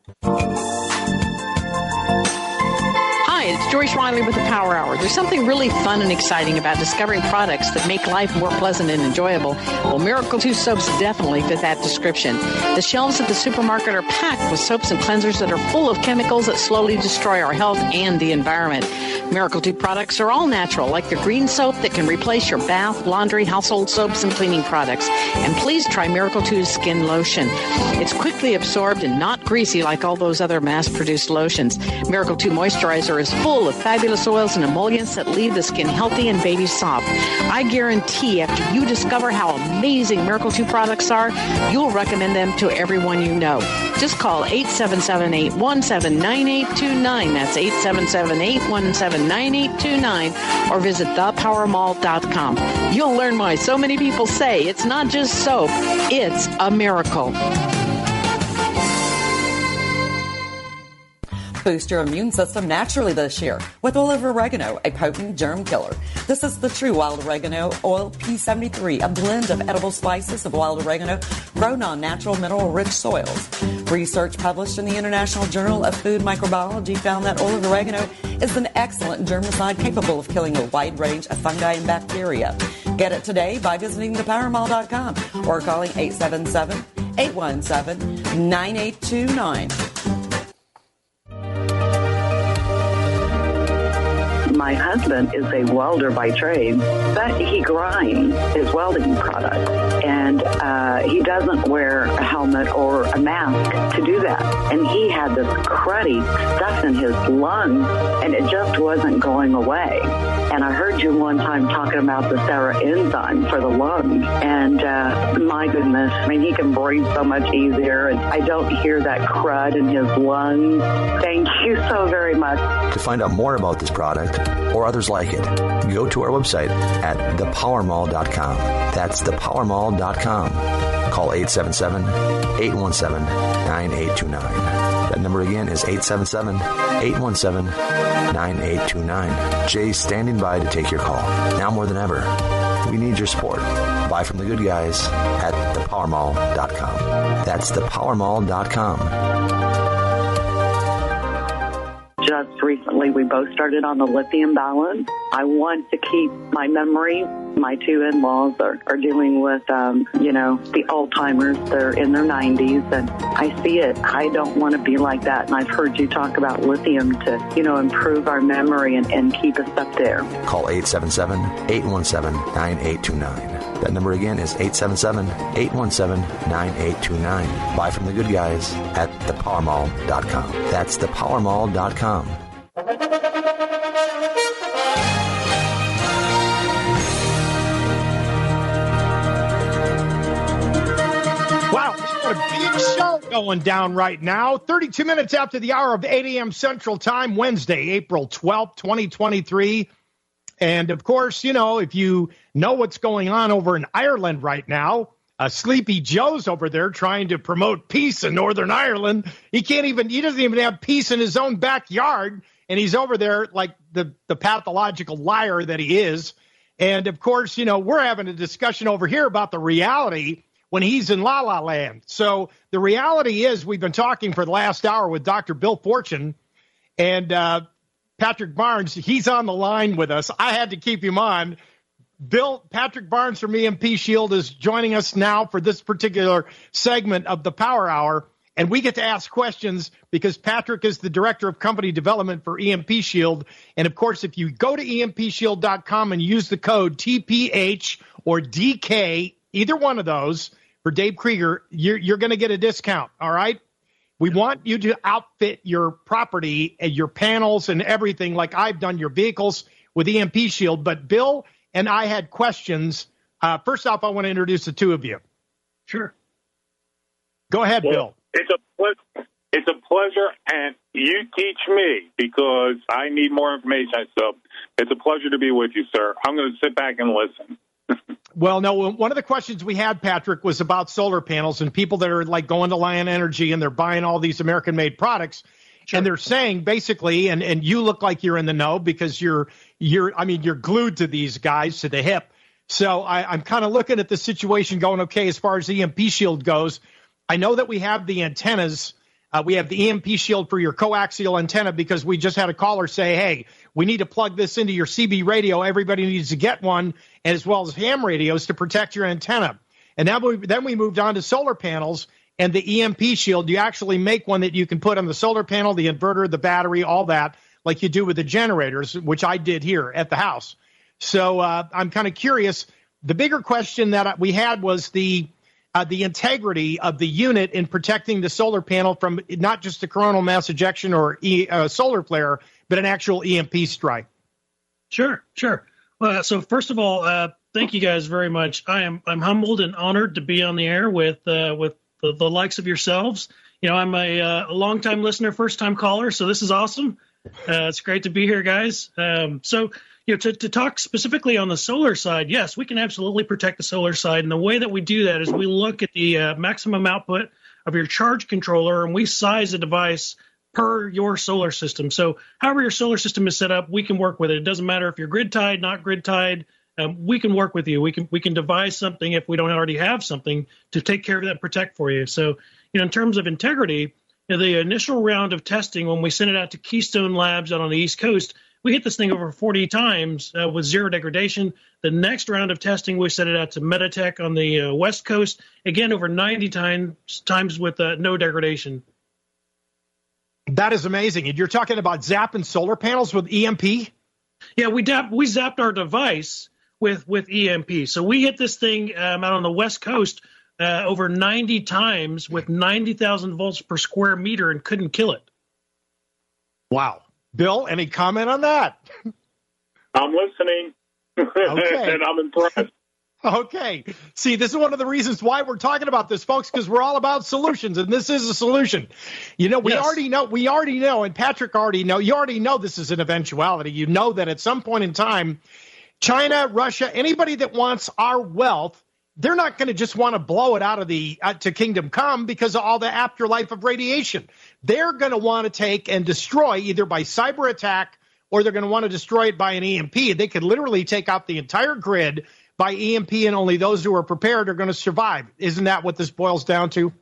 Hi, it's Joyce Riley with the Power Hour. There's something really fun and exciting about discovering products that make life more pleasant and enjoyable. Well, Miracle two soaps definitely fit that description. The shelves at the supermarket are packed with soaps and cleansers that are full of chemicals that slowly destroy our health and the environment. Miracle two products are all natural, like the green soap that can replace your bath, laundry, household soaps, and cleaning products. And please try Miracle two's skin lotion. It's quickly absorbed and not greasy like all those other mass-produced lotions. Miracle two moisturizer is full of fabulous oils and emollients that leave the skin healthy and baby soft. I guarantee after you discover how amazing Miracle two products are, you'll recommend them to everyone you know. Just call eight seven seven, eight one seven, nine eight two nine. That's eight seven seven, eight one seven, nine eight two nine, or visit the power mall dot com. You'll learn why so many people say it's not just soap, it's a miracle. Boost your immune system naturally this year with oil of oregano, a potent germ killer. This is the true wild oregano oil P seventy-three, a blend of edible spices of wild oregano grown on natural mineral-rich soils. Research published in the International Journal of Food Microbiology found that oil of oregano is an excellent germicide capable of killing a wide range of fungi and bacteria. Get it today by visiting the power mall dot com or calling eight seven seven, eight one seven, nine eight two nine. My husband is a welder by trade, but he grinds his welding product, and uh, he doesn't wear a helmet or a mask to do that. And he had this cruddy stuff in his lungs, and it just wasn't going away. And I heard you one time talking about the Sarah enzyme for the lungs, and uh, my goodness, I mean, he can breathe so much easier, and I don't hear that crud in his lungs. Thank you so very much. To find out more about this product or others like it, go to our website at the power mall dot com. That's the power mall dot com. Call eight seven seven, eight one seven, nine eight two nine. That number again is eight seven seven, eight one seven, nine eight two nine. Jay's standing by to take your call. Now more than ever, we need your support. Buy from the good guys at the power mall dot com. That's the power mall dot com. Just recently, we both started on the lithium balance. I want to keep my memory. My two in-laws are, are dealing with, um, you know, the Alzheimer's. They're in their nineties, and I see it. I don't want to be like that, and I've heard you talk about lithium to, you know, improve our memory and, and keep us up there. Call eight seven seven, eight one seven, nine eight two nine. That number again is eight seven seven, eight one seven, nine eight two nine. Buy from the good guys at the power mall dot com. That's the power mall dot com. Wow, what a big show going down right now. thirty-two minutes after the hour of eight a.m. Central Time, Wednesday, April twelfth, twenty twenty-three. And, of course, you know, if you know what's going on over in Ireland right now, uh, Sleepy Joe's over there trying to promote peace in Northern Ireland. He can't even, he doesn't even have peace in his own backyard. And he's over there like the, the pathological liar that he is. And, of course, you know, we're having a discussion over here about the reality when he's in La La Land. So the reality is we've been talking for the last hour with Doctor Bill Fortune, and uh, Patrick Barnes, he's on the line with us. I had to keep him on. Bill, Patrick Barnes from E M P Shield is joining us now for this particular segment of the Power Hour, and we get to ask questions because Patrick is the Director of Company Development for E M P Shield. And, of course, if you go to E M P shield dot com and use the code T P H or D K, either one of those, for Dave Krieger, you're, you're going to get a discount, all right? We want you to outfit your property and your panels and everything like I've done your vehicles with E M P Shield. But Bill and I had questions. Uh, first off, I want to introduce the two of you. Sure. Go ahead, well, Bill. It's a ple- it's a pleasure, and you teach me because I need more information. So it's a pleasure to be with you, sir. I'm going to sit back and listen. Well, no, one of the questions we had, Patrick, was about solar panels and people that are like going to Lion Energy and they're buying all these American-made products. Sure. And they're saying basically, and, and you look like you're in the know because you're, you're, I mean, you're glued to these guys to the hip. So I, I'm kind of looking at the situation going, okay, as far as the E M P shield goes, I know that we have the antennas. Uh, we have the E M P shield for your coaxial antenna because we just had a caller say, hey, we need to plug this into your C B radio. Everybody needs to get one, as well as ham radios to protect your antenna. And now we, then we moved on to solar panels and the E M P shield. You actually make one that you can put on the solar panel, the inverter, the battery, all that, like you do with the generators, which I did here at the house. So uh, I'm kind of curious. The bigger question that we had was the uh, the integrity of the unit in protecting the solar panel from not just a coronal mass ejection or e, uh, solar flare, but an actual E M P strike. Sure, sure. Well, so first of all, uh, thank you guys very much. I am I'm humbled and honored to be on the air with uh, with the, the likes of yourselves. You know, I'm a, uh, a long-time listener, first-time caller, so this is awesome. Uh, it's great to be here, guys. Um, so, you know, to, to talk specifically on the solar side, yes, we can absolutely protect the solar side. And the way that we do that is we look at the uh, maximum output of your charge controller, and we size the device per your solar system. So however your solar system is set up, we can work with it. It doesn't matter if you're grid-tied, not grid-tied. Um, we can work with you. We can we can devise something if we don't already have something to take care of that and protect for you. So, you know, in terms of integrity, you know, the initial round of testing when we sent it out to Keystone Labs out on the East Coast, we hit this thing over forty times uh, with zero degradation. The next round of testing, we sent it out to Meditech on the uh, West Coast, again over ninety times times with uh, no degradation. That is amazing. And you're talking about zapping solar panels with E M P? Yeah, we dap- we zapped our device with with E M P. So we hit this thing um, out on the West Coast uh, over ninety times with ninety thousand volts per square meter and couldn't kill it. Wow. Bill, any comment on that? I'm listening, okay. and I'm impressed. Okay. See, this is one of the reasons why we're talking about this, folks, because we're all about solutions, and this is a solution. You know, we yes. already know, we already know, and Patrick already know, you already know this is an eventuality. You know that at some point in time, China, Russia, anybody that wants our wealth, they're not going to just want to blow it out of the uh, to kingdom come because of all the afterlife of radiation. They're going to want to take and destroy either by cyber attack or they're going to want to destroy it by an E M P. They could literally take out the entire grid by E M P, and only those who are prepared are going to survive. Isn't that what this boils down to?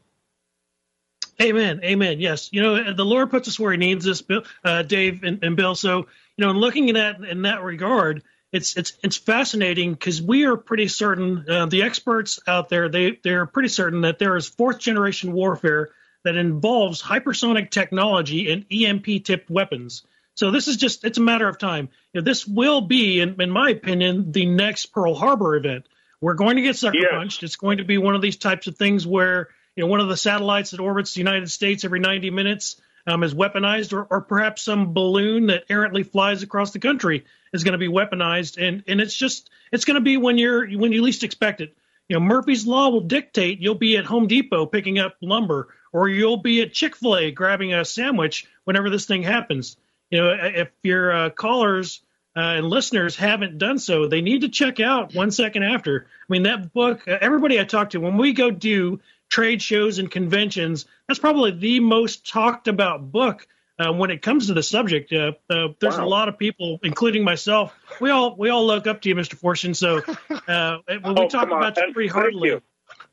Amen. Amen. Yes. You know, the Lord puts us where he needs us, Bill, uh, Dave and, and Bill. So, you know, in looking at that in that regard, It's it's it's fascinating because we are pretty certain, uh, the experts out there, they, they're pretty certain that there is fourth generation warfare that involves hypersonic technology and E M P-tipped weapons. So this is just, it's a matter of time. You know, this will be, in, in my opinion, the next Pearl Harbor event. We're going to get sucker yes. punched. It's going to be one of these types of things where, you know, one of the satellites that orbits the United States every ninety minutes um, is weaponized, or, or perhaps some balloon that errantly flies across the country is going to be weaponized, and and it's just it's going to be when you're when you least expect it. You know, Murphy's Law will dictate you'll be at Home Depot picking up lumber, or you'll be at Chick-fil-A grabbing a sandwich whenever this thing happens. You know, if your uh, callers uh, and listeners haven't done so, they need to check out One Second After. I mean, that book. Uh, everybody I talk to, when we go do trade shows and conventions, that's probably the most talked about book. Uh, when it comes to the subject, uh, uh, there's wow. a lot of people, including myself. We all we all look up to you, Mister Fortune. So uh, when we oh, talk about you pretty hardly. You.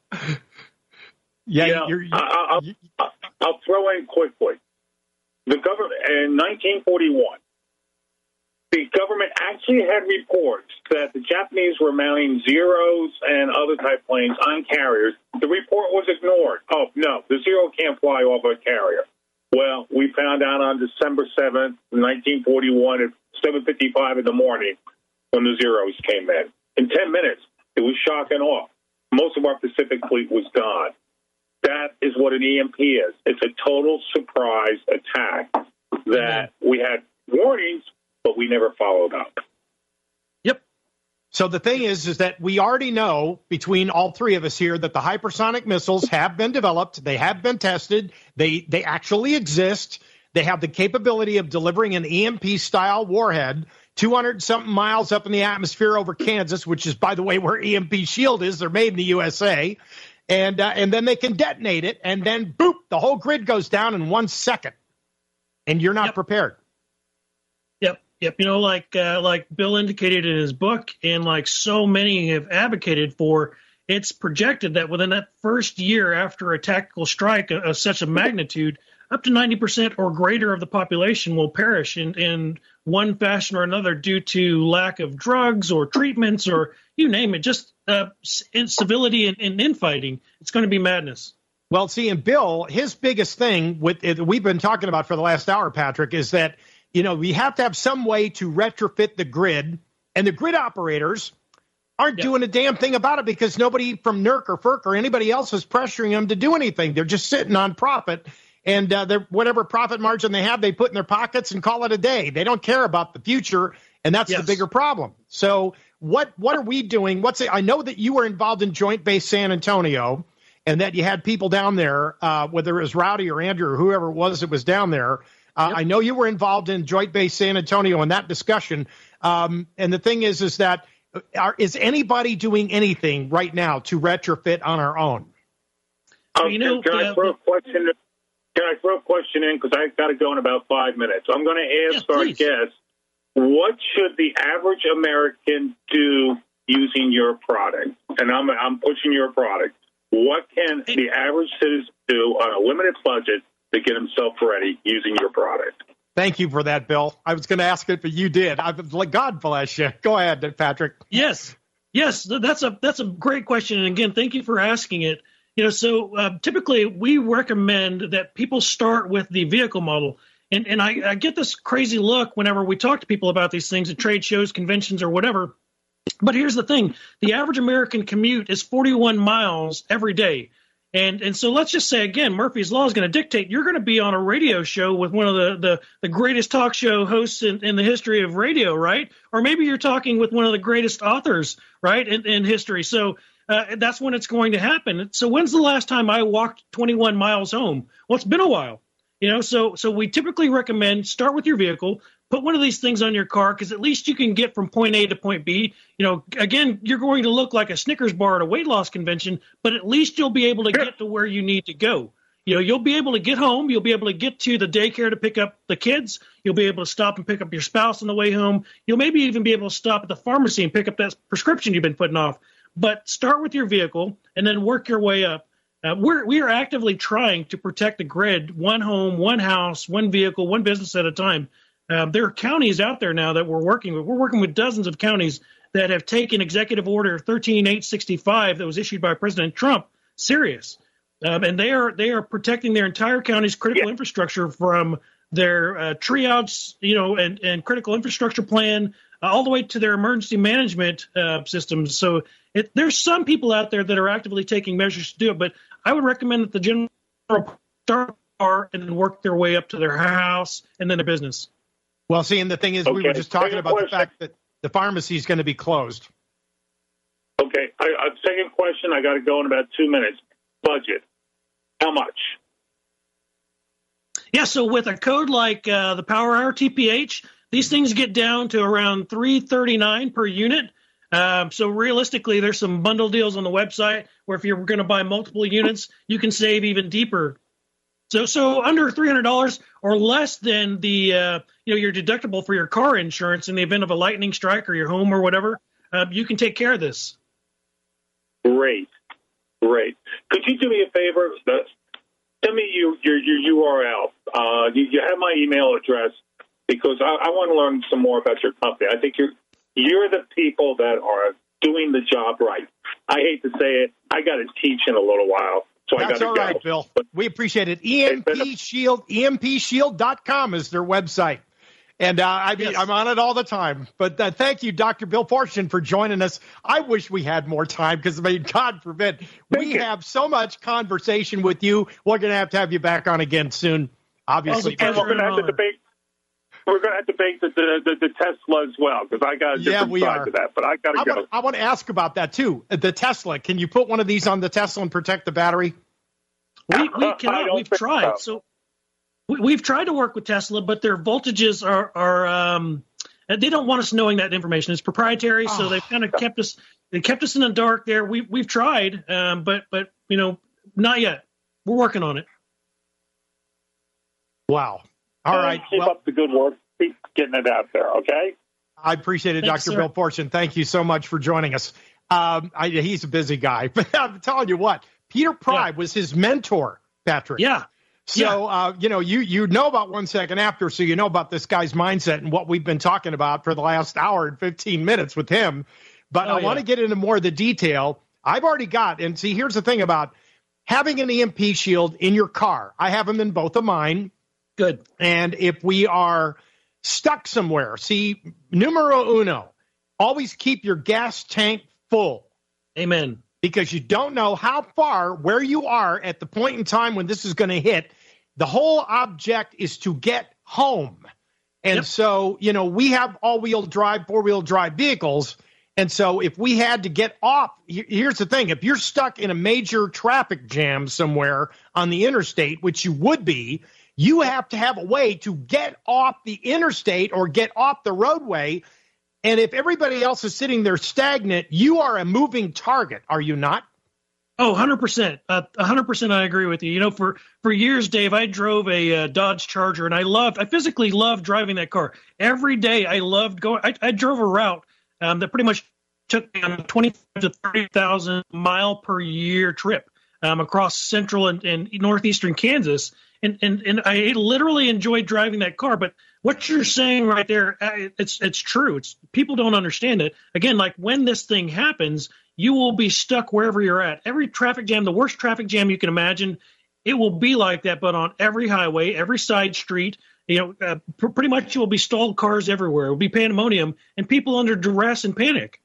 yeah, yeah you're, you're, I'll, I'll, I'll throw in quickly. The government in nineteen forty-one, the government actually had reports that the Japanese were mounting Zeros and other type planes on carriers. The report was ignored. Oh no, the Zero can't fly off a carrier. Well, we found out on December seventh, nineteen forty-one at seven fifty-five in the morning when the Zeros came in. In ten minutes, it was shock and awe. Most of our Pacific fleet was gone. That is what an E M P is. It's a total surprise attack that we had warnings, but we never followed up. Yep. So the thing is, is that we already know between all three of us here that the hypersonic missiles have been developed. They have been tested. They they actually exist. They have the capability of delivering an E M P-style warhead two hundred something miles up in the atmosphere over Kansas, which is, by the way, where E M P Shield is. They're made in the U S A. And, uh, and then they can detonate it, and then, boop, the whole grid goes down in one second. and you're not yep. prepared. Yep, yep. You know, like uh, like Bill indicated in his book, and like so many have advocated for, it's projected that within that first year after a tactical strike of, of such a magnitude, up to ninety percent or greater of the population will perish in, in one fashion or another due to lack of drugs or treatments or you name it, just uh, civility and, and infighting. It's going to be madness. Well, see, and Bill, his biggest thing with we've been talking about for the last hour, Patrick, is that, you know, we have to have some way to retrofit the grid, and the grid operators aren't yep. doing a damn thing about it because nobody from N E R C or F E R C or anybody else is pressuring them to do anything. They're just sitting on profit, and uh, they're, whatever profit margin they have, they put in their pockets and call it a day. They don't care about the future, and that's yes. the bigger problem. So what what are we doing? What's it? I know that you were involved in Joint Base San Antonio, and that you had people down there, uh, whether it was Rowdy or Andrew or whoever it was that was down there. Uh, yep. I know you were involved in Joint Base San Antonio in that discussion. Um, and the thing is, is that are, is anybody doing anything right now to retrofit on our own? Um, you know, can, can, uh, I throw a question, can I throw a question in? Because I've got to go in about five minutes. I'm going to ask yes, our please. guests, what should the average American do using your product? And I'm, I'm pushing your product. What can the average citizen do on a limited budget to get himself ready using your product? Thank you for that, Bill. I was going to ask it, but you did. I was like, God bless you. Go ahead, Patrick. Yes, yes, that's a that's a great question. And again, thank you for asking it. You know, so uh, typically we recommend that people start with the vehicle model. And and I, I get this crazy look whenever we talk to people about these things at trade shows, conventions, or whatever. But here's the thing. The average American commute is forty-one miles every day. And and so let's just say, again, Murphy's Law is going to dictate you're going to be on a radio show with one of the, the, the greatest talk show hosts in, in the history of radio, right? Or maybe you're talking with one of the greatest authors, right, in, in history. So uh, that's when it's going to happen. So when's the last time I walked twenty-one miles home? Well, it's been a while. You know, so so we typically recommend start with your vehicle. Put one of these things on your car because at least you can get from point A to point B. You know, again, you're going to look like a Snickers bar at a weight loss convention, but at least you'll be able to get to where you need to go. You know, you'll be able to get home. You'll be able to get to the daycare to pick up the kids. You'll be able to stop and pick up your spouse on the way home. You'll maybe even be able to stop at the pharmacy and pick up that prescription you've been putting off. But start with your vehicle and then work your way up. Uh, we're, we are actively trying to protect the grid, one home, one house, one vehicle, one business at a time. Uh, there are counties out there now that we're working with. We're working with dozens of counties that have taken Executive Order thirteen eight sixty-five that was issued by President Trump serious. Um, and they are they are protecting their entire county's critical yeah. infrastructure from their uh, triage, you know, and, and critical infrastructure plan uh, all the way to their emergency management uh, systems. So it, there's some people out there that are actively taking measures to do it. But I would recommend that the general start and then work their way up to their house and then their business. Well, see, and the thing is, okay. we were just talking second about question. the fact that the pharmacy is going to be closed. Okay. I, I, second question, I got to go in about two minutes. Budget. How much? Yeah, so with a code like uh, the Power Hour T P H, these things get down to around three thirty-nine per unit. Um, so realistically, there's some bundle deals on the website where if you're going to buy multiple units, you can save even deeper. So, so under three hundred dollars or less than the, uh, you know, your deductible for your car insurance in the event of a lightning strike or your home or whatever, uh, you can take care of this. Great, great. Could you do me a favor? Uh, send me your your, your U R L. Uh, you, you have my email address because I, I want to learn some more about your company. I think you're you're the people that are doing the job right. I hate to say it. I got to teach in a little while. So That's all right, go. Bill. We appreciate it. E M P Shield, E M P shield dot com is their website. And uh, I mean, yes. I'm on it all the time. But uh, thank you, Doctor Bill Fortune, for joining us. I wish we had more time because, I mean, God forbid, thank we you. have so much conversation with you. We're going to have to have you back on again soon, obviously. And we're going to have to debate. We're going to have to debate the, the, the, the Tesla as well because I got a different yeah, we side are. to that. But I got to go. Want, I want to ask about that, too. The Tesla. Can you put one of these on the Tesla and protect the battery? We, we cannot. We've tried. So. so we, we've tried to work with Tesla, but their voltages are, are um, they don't want us knowing that information. It's proprietary, oh. so they've kind of kept us. They kept us in the dark there. We we've tried, um, but but you know, not yet. We're working on it. Wow. All and right. Keep well, up the good work. Keep getting it out there, okay? I appreciate it, Thanks, Doctor sir. Bill Fortune. Thank you so much for joining us. Um, I, he's a busy guy, but I'm telling you what, Peter Pry Yeah. was his mentor, Patrick. Yeah. So, Yeah. uh, you know, you you know about One Second After, so you know about this guy's mindset and what we've been talking about for the last hour and fifteen minutes with him. But Oh, I want to yeah. get into more of the detail. I've already got, and see, here's the thing about having an E M P shield in your car. I have them in both of mine. Good. And if we are stuck somewhere, see, numero uno, always keep your gas tank full. Amen. Because you don't know how far, where you are at the point in time when this is going to hit. The whole object is to get home. And Yep. so, you know, we have all-wheel drive, four-wheel drive vehicles. And so if we had to get off, he- here's the thing. If you're stuck in a major traffic jam somewhere on the interstate, which you would be, you have to have a way to get off the interstate or get off the roadway. And if everybody else is sitting there stagnant, you are a moving target, are you not? Oh, one hundred percent. Uh, one hundred percent I agree with you. You know, for, for years, Dave, I drove a uh, Dodge Charger, and I loved, I physically loved driving that car. Every day I loved going, I, I drove a route um, that pretty much took me on a twenty-five to thirty thousand mile per year trip um, across central and, and northeastern Kansas. And, and, and I literally enjoyed driving that car. But what you're saying right there, uh, it's, it's true. It's people don't understand it. Again, like when this thing happens, you will be stuck wherever you're at. Every traffic jam, the worst traffic jam you can imagine, it will be like that, but on every highway, every side street, you know, uh, pr- pretty much it will be stalled cars everywhere. It will be pandemonium and people under duress and panic.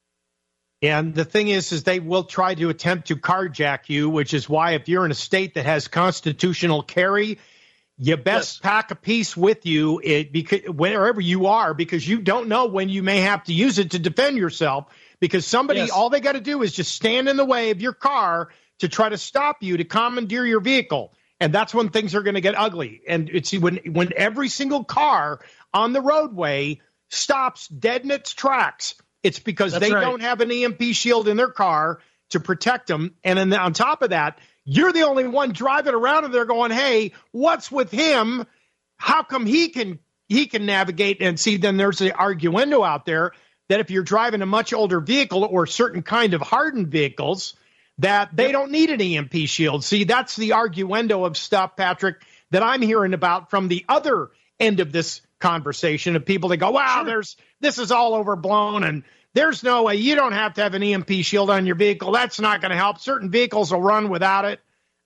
And the thing is, is they will try to attempt to carjack you, which is why if you're in a state that has constitutional carry, you best Yes. pack a piece with you it, because, wherever you are, because you don't know when you may have to use it to defend yourself. Because somebody, Yes. all they got to do is just stand in the way of your car to try to stop you, to commandeer your vehicle. And that's when things are going to get ugly. And it's when when every single car on the roadway stops dead in its tracks, it's because That's they right. don't have an E M P shield in their car to protect them. And then on top of that, you're the only one driving around and they're going, hey, what's with him? How come he can he can navigate? And see, then there's the arguendo out there that if you're driving a much older vehicle or certain kind of hardened vehicles, that they don't need an E M P shield. See, that's the arguendo of stuff, Patrick, that I'm hearing about from the other end of this conversation of people that go, wow, Sure. there's this is all overblown and there's no way. You don't have to have an E M P shield on your vehicle. That's not going to help. Certain vehicles will run without it.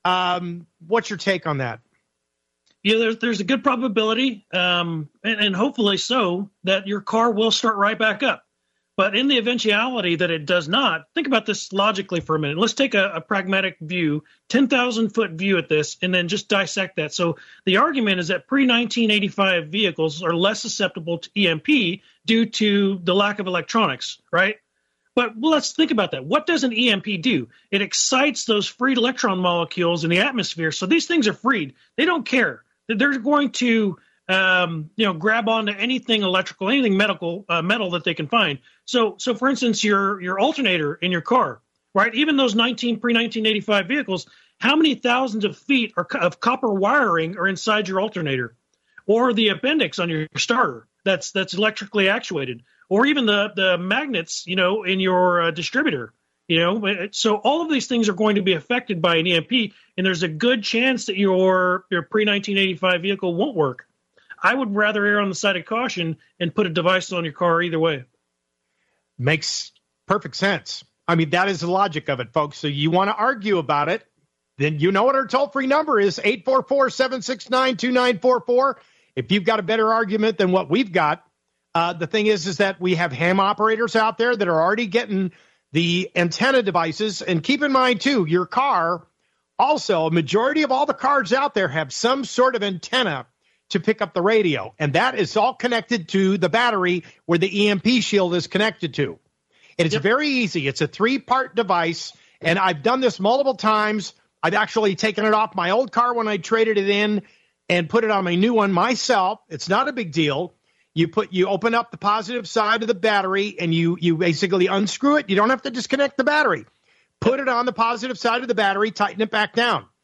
Um, what's your take on that? Yeah, there's there's a good probability, um, and, and hopefully so, that your car will start right back up. But in the eventuality that it does not, think about this logically for a minute. Let's take a, a pragmatic view, ten thousand foot view at this, and then just dissect that. So the argument is that pre nineteen eighty-five vehicles are less susceptible to E M P due to the lack of electronics, right? But well, let's think about that. What does an E M P do? It excites those freed electron molecules in the atmosphere. So these things are freed. They don't care. They're going to um, you know, grab onto anything electrical, anything medical, uh, metal that they can find. So, so for instance, your your alternator in your car, right? Even those nineteen pre nineteen eighty-five vehicles, how many thousands of feet are, of copper wiring are inside your alternator, or the appendix on your starter that's that's electrically actuated, or even the the magnets, you know, in your uh, distributor. You know, so all of these things are going to be affected by an E M P, and there's a good chance that your your pre nineteen eighty-five vehicle won't work. I would rather err on the side of caution and put a device on your car either way. Makes perfect sense. I mean, that is the logic of it, folks. So you want to argue about it, then you know what our toll-free number is, eight four four, seven six nine, two nine four four. If you've got a better argument than what we've got, uh, the thing is, is that we have ham operators out there that are already getting the antenna devices. And keep in mind, too, your car, also, a majority of all the cars out there have some sort of antenna to pick up the radio. And that is all connected to the battery where the E M P shield is connected to. And it's Yep. very easy. It's a three-part device. And I've done this multiple times. I've actually taken it off my old car when I traded it in and put it on my new one myself. It's not a big deal. You put, you open up the positive side of the battery and you, you basically unscrew it. You don't have to disconnect the battery. Put it on the positive side of the battery, tighten it back down.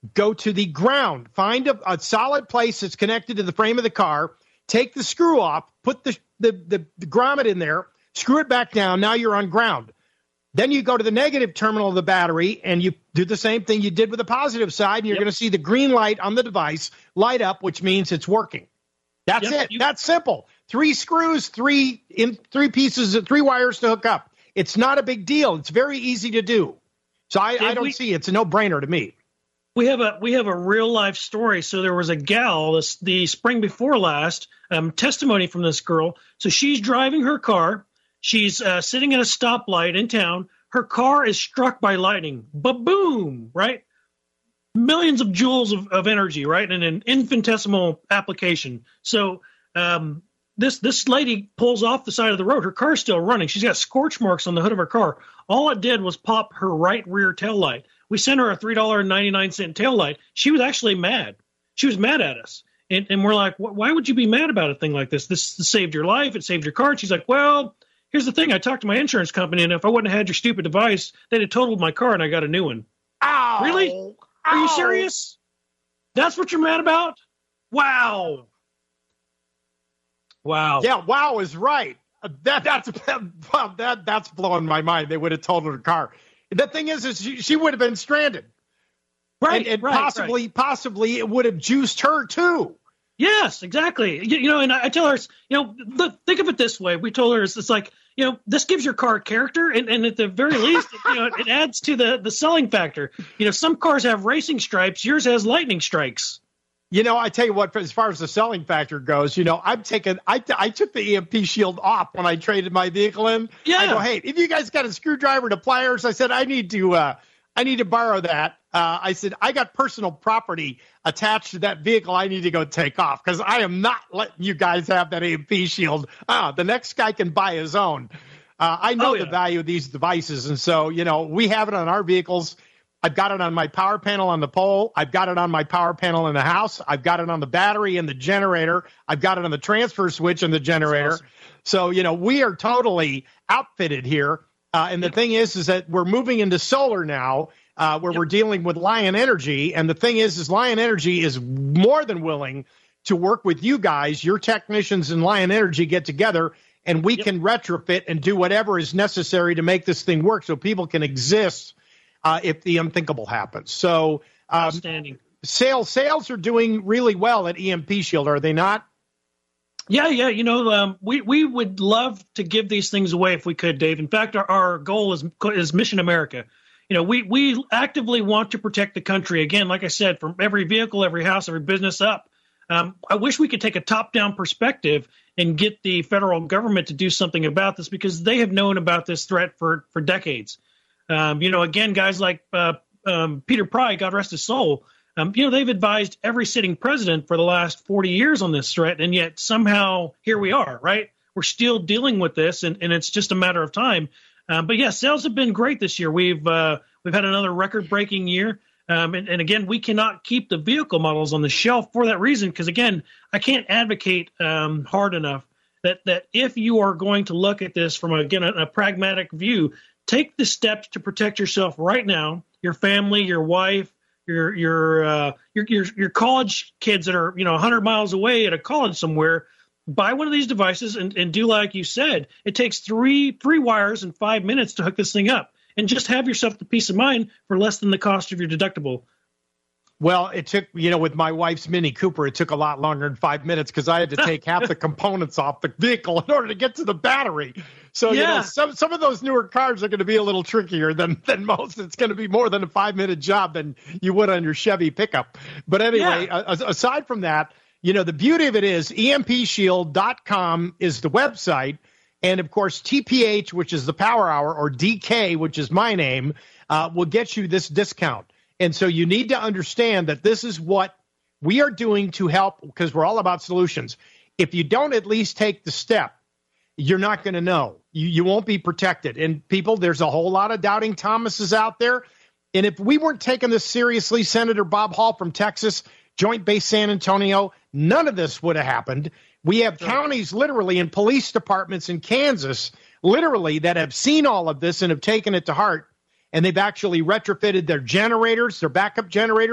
go to the ground, find a, a solid place that's connected to the frame of the car, take the screw off, put the, the, the, the grommet in there, screw it back down. Now you're on ground. Then you go to the negative terminal of the battery and you do the same thing you did with the positive side. And you're yep. going to see the green light on the device light up, which means it's working. That's yep. it. You- That's simple. Three screws, three in three pieces, three wires to hook up. It's not a big deal. It's very easy to do. So I, I don't we- see it's a no-brainer to me. We have a we have a real life story. So there was a gal this, the spring before last, um, testimony from this girl. So she's driving her car. She's uh, sitting at a stoplight in town. Her car is struck by lightning. Ba-boom, right? Millions of joules of, of energy, right? In an infinitesimal application. So um, this this lady pulls off the side of the road. Her car's still running. She's got scorch marks on the hood of her car. All it did was pop her right rear tail light. We sent her a three dollars and ninety-nine cents tail light. She was actually mad. She was mad at us. And, and we're like, why would you be mad about a thing like this? This saved your life. It saved your car. And she's like, well, here's the thing. I talked to my insurance company, and if I wouldn't have had your stupid device, they'd have totaled my car, and I got a new one. Ow! Really? Are Ow! you serious? That's what you're mad about? Wow. Wow. Yeah, wow is right. That that's well, that that's blowing my mind. They would have totaled her car. The thing is, is she, she would have been stranded. Right, and, and right, possibly, right. possibly it would have juiced her too. Yes, exactly. You, you know, and I, I tell her, you know, look, think of it this way. We told her it's, it's like, you know, this gives your car character, and, and at the very least, you know, it adds to the the selling factor. You know, some cars have racing stripes. Yours has lightning strikes. You know, I tell you what, as far as the selling factor goes, you know, I'm taking, I, I took the E M P shield off when I traded my vehicle in. Yeah. I go, hey, if you guys got a screwdriver to pliers, I said, I need to, uh, I need to borrow that. Uh, I said, I got personal property attached to that vehicle. I need to go take off because I am not letting you guys have that E M P shield. Ah, the next guy can buy his own. Uh, I know oh, yeah. the value of these devices. And so, you know, we have it on our vehicles. I've got it on my power panel on the pole. I've got it on my power panel in the house. I've got it on the battery and the generator. I've got it on the transfer switch and the generator. Awesome. So, you know, we are totally outfitted here. Uh, and the yep. thing is, is that we're moving into solar now, uh, where yep. we're dealing with Lion Energy. And the thing is, is Lion Energy is more than willing to work with you guys. Your technicians and Lion Energy get together, and we yep. can retrofit and do whatever is necessary to make this thing work so people can exist Uh, if the unthinkable happens. So um, outstanding. Sales sales are doing really well at E M P Shield, are they not? Yeah, yeah. You know, um, we we would love to give these things away if we could, Dave. In fact, our, our goal is is Mission America. You know, we we actively want to protect the country. Again, like I said, from every vehicle, every house, every business up. Um, I wish we could take a top-down perspective and get the federal government to do something about this because they have known about this threat for for decades. Um, you know, again, guys like uh, um, Peter Pry, God rest his soul, um, you know, they've advised every sitting president for the last forty years on this threat. And yet somehow here we are, right? We're still dealing with this, and, and it's just a matter of time. Um, but, yeah, sales have been great this year. We've uh, we've had another record-breaking year. Um, and, and, again, we cannot keep the vehicle models on the shelf for that reason because, again, I can't advocate um, hard enough that, that if you are going to look at this from, again, a, a pragmatic view, take the steps to protect yourself right now, your family, your wife, your your uh, your, your your college kids that are, you know, one hundred miles away at a college somewhere. Buy one of these devices and, and do like you said. It takes three three wires and five minutes to hook this thing up, and just have yourself the peace of mind for less than the cost of your deductible. Well, it took, you know, with my wife's Mini Cooper, it took a lot longer than five minutes because I had to take half the components off the vehicle in order to get to the battery. So, yeah. you know, some some of those newer cars are going to be a little trickier than, than most. It's going to be more than a five-minute job than you would on your Chevy pickup. But anyway, yeah. a, aside from that, you know, the beauty of it is E M P shield dot com is the website. And, of course, T P H, which is the Power Hour, or D K, which is my name, uh, will get you this discount. And so you need to understand that this is what we are doing to help because we're all about solutions. If you don't at least take the step, you're not going to know. You, you won't be protected. And people, there's a whole lot of doubting Thomases out there. And if we weren't taking this seriously, Senator Bob Hall from Texas, Joint Base San Antonio, none of this would have happened. We have sure. counties literally and police departments in Kansas literally that have seen all of this and have taken it to heart. And they've actually retrofitted their generators, their backup generators,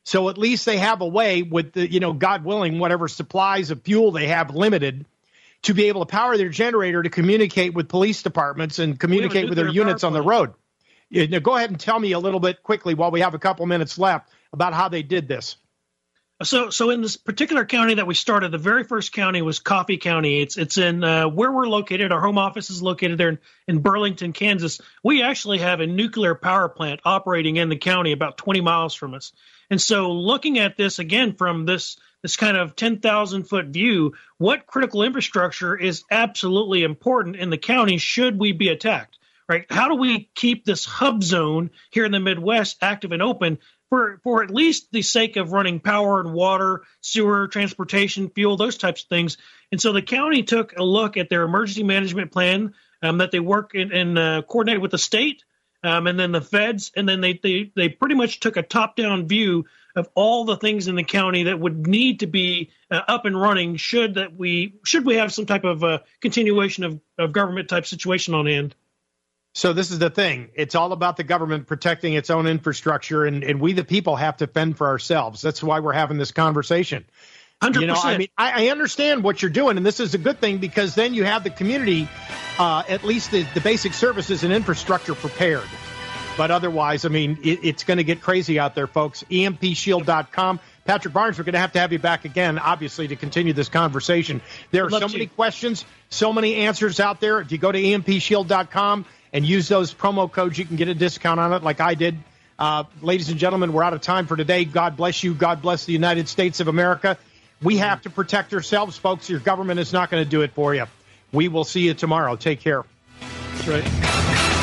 So at least they have a way with the, you know, God willing, whatever supplies of fuel they have limited, to be able to power their generator to communicate with police departments and communicate with their units on the road. Yeah, now go ahead and tell me a little bit quickly while we have a couple minutes left about how they did this. So, so in this particular county that we started, the very first county was Coffee County. It's it's in uh, where we're located. Our home office is located there in, in Burlington, Kansas. We actually have a nuclear power plant operating in the county about twenty miles from us. And so looking at this again from this this kind of ten thousand foot view, what critical infrastructure is absolutely important in the county should we be attacked, right? How do we keep this hub zone here in the Midwest active and open for, for at least the sake of running power and water, sewer, transportation, fuel, those types of things? And so the county took a look at their emergency management plan um, that they work in, and uh, coordinate with the state um, and then the feds. And then they, they, they pretty much took a top-down view of all the things in the county that would need to be uh, up and running should that we should we have some type of uh, continuation of, of government type situation on hand. So this is the thing. It's all about the government protecting its own infrastructure, and, and we the people have to fend for ourselves. That's why we're having this conversation. one hundred percent. You know, I mean, I, I understand what you're doing, and this is a good thing because then you have the community, uh, at least the, the basic services and infrastructure prepared. But otherwise, I mean, it, it's going to get crazy out there, folks. E M P shield dot com. Patrick Barnes, we're going to have to have you back again, obviously, to continue this conversation. There are so many questions, so many answers out there. If you go to E M P shield dot com and use those promo codes, you can get a discount on it like I did. Uh, ladies and gentlemen, we're out of time for today. God bless you. God bless the United States of America. We have to protect ourselves, folks. Your government is not going to do it for you. We will see you tomorrow. Take care. That's right.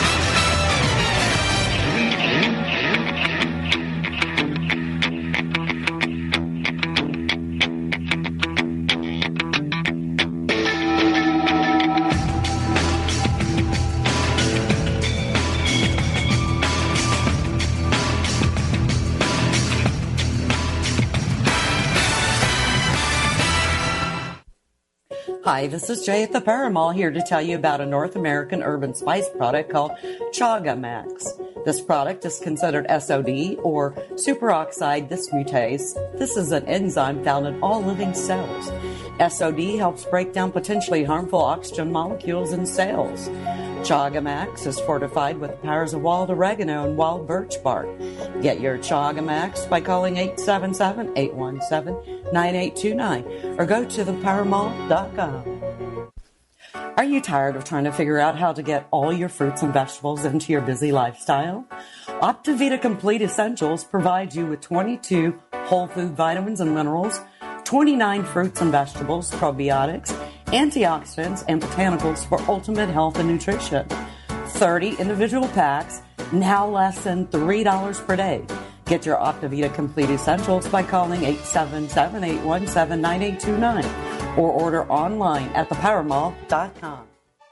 Hi, this is Jay at the Power Mall here to tell you about a North American urban spice product called Chaga Max. This product is considered S O D or superoxide dismutase. This is an enzyme found in all living cells. S O D helps break down potentially harmful oxygen molecules in cells. Chaga Max is fortified with the powers of wild oregano and wild birch bark. Get your Chaga Max by calling eight seven seven, eight one seven, nine eight two nine or go to the power mall dot com. Are you tired of trying to figure out how to get all your fruits and vegetables into your busy lifestyle? Optivita Complete Essentials provides you with twenty-two whole food vitamins and minerals, twenty-nine fruits and vegetables, probiotics, antioxidants, and botanicals for ultimate health and nutrition. thirty individual packs, now less than three dollars per day. Get your Optivita Complete Essentials by calling eight seven seven, eight one seven, nine eight two nine or order online at the power mall dot com.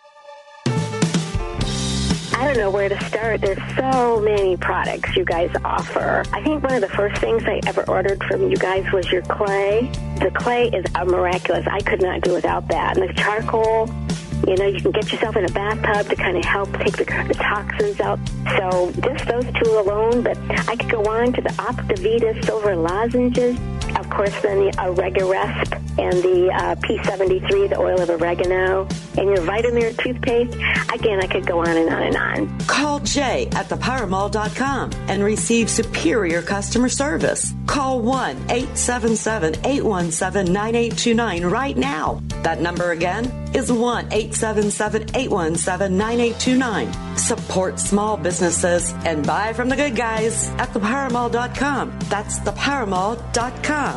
I don't know where to start. There's so many products you guys offer. I think one of the first things I ever ordered from you guys was your clay. The clay is uh, miraculous. I could not do without that. And the charcoal, you know, you can get yourself in a bathtub to kind of help take the, the toxins out. So just those two alone, but I could go on to the Optivita Silver Lozenges. Of course, then the Oregaresp and the uh, P seventy-three, the oil of oregano, and your Vitamir toothpaste. Again, I could go on and on and on. Call Jay at the power mall dot com and receive superior customer service. Call one eight seven seven, eight one seven, nine eight two nine right now. That number again is one eight seven seven, eight one seven, nine eight two nine. Support small businesses and buy from the good guys at the power mall dot com. That's the power mall dot com.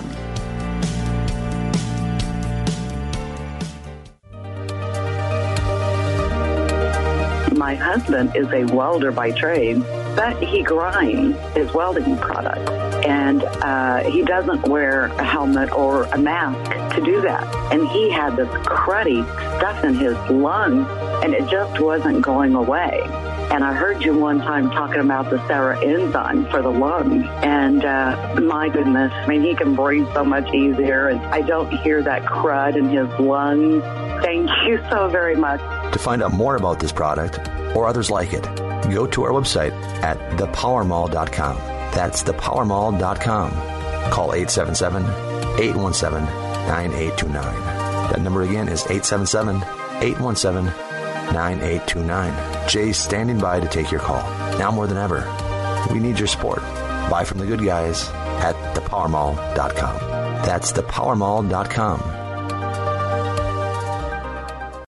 My husband is a welder by trade, but he grinds his welding product. And uh, he doesn't wear a helmet or a mask to do that. And he had this cruddy stuff in his lungs, and it just wasn't going away. And I heard you one time talking about the Sarah enzyme for the lungs. And uh, my goodness, I mean, he can breathe so much easier. And I don't hear that crud in his lungs. Thank you so very much. To find out more about this product or others like it, go to our website at the power mall dot com. That's the power mall dot com. Call eight seven seven, eight one seven, nine eight two nine. That number again is eight seven seven, eight one seven, nine eight two nine. Jay's standing by to take your call. Now more than ever, we need your support. Buy from the good guys at the power mall dot com. That's the power mall dot com.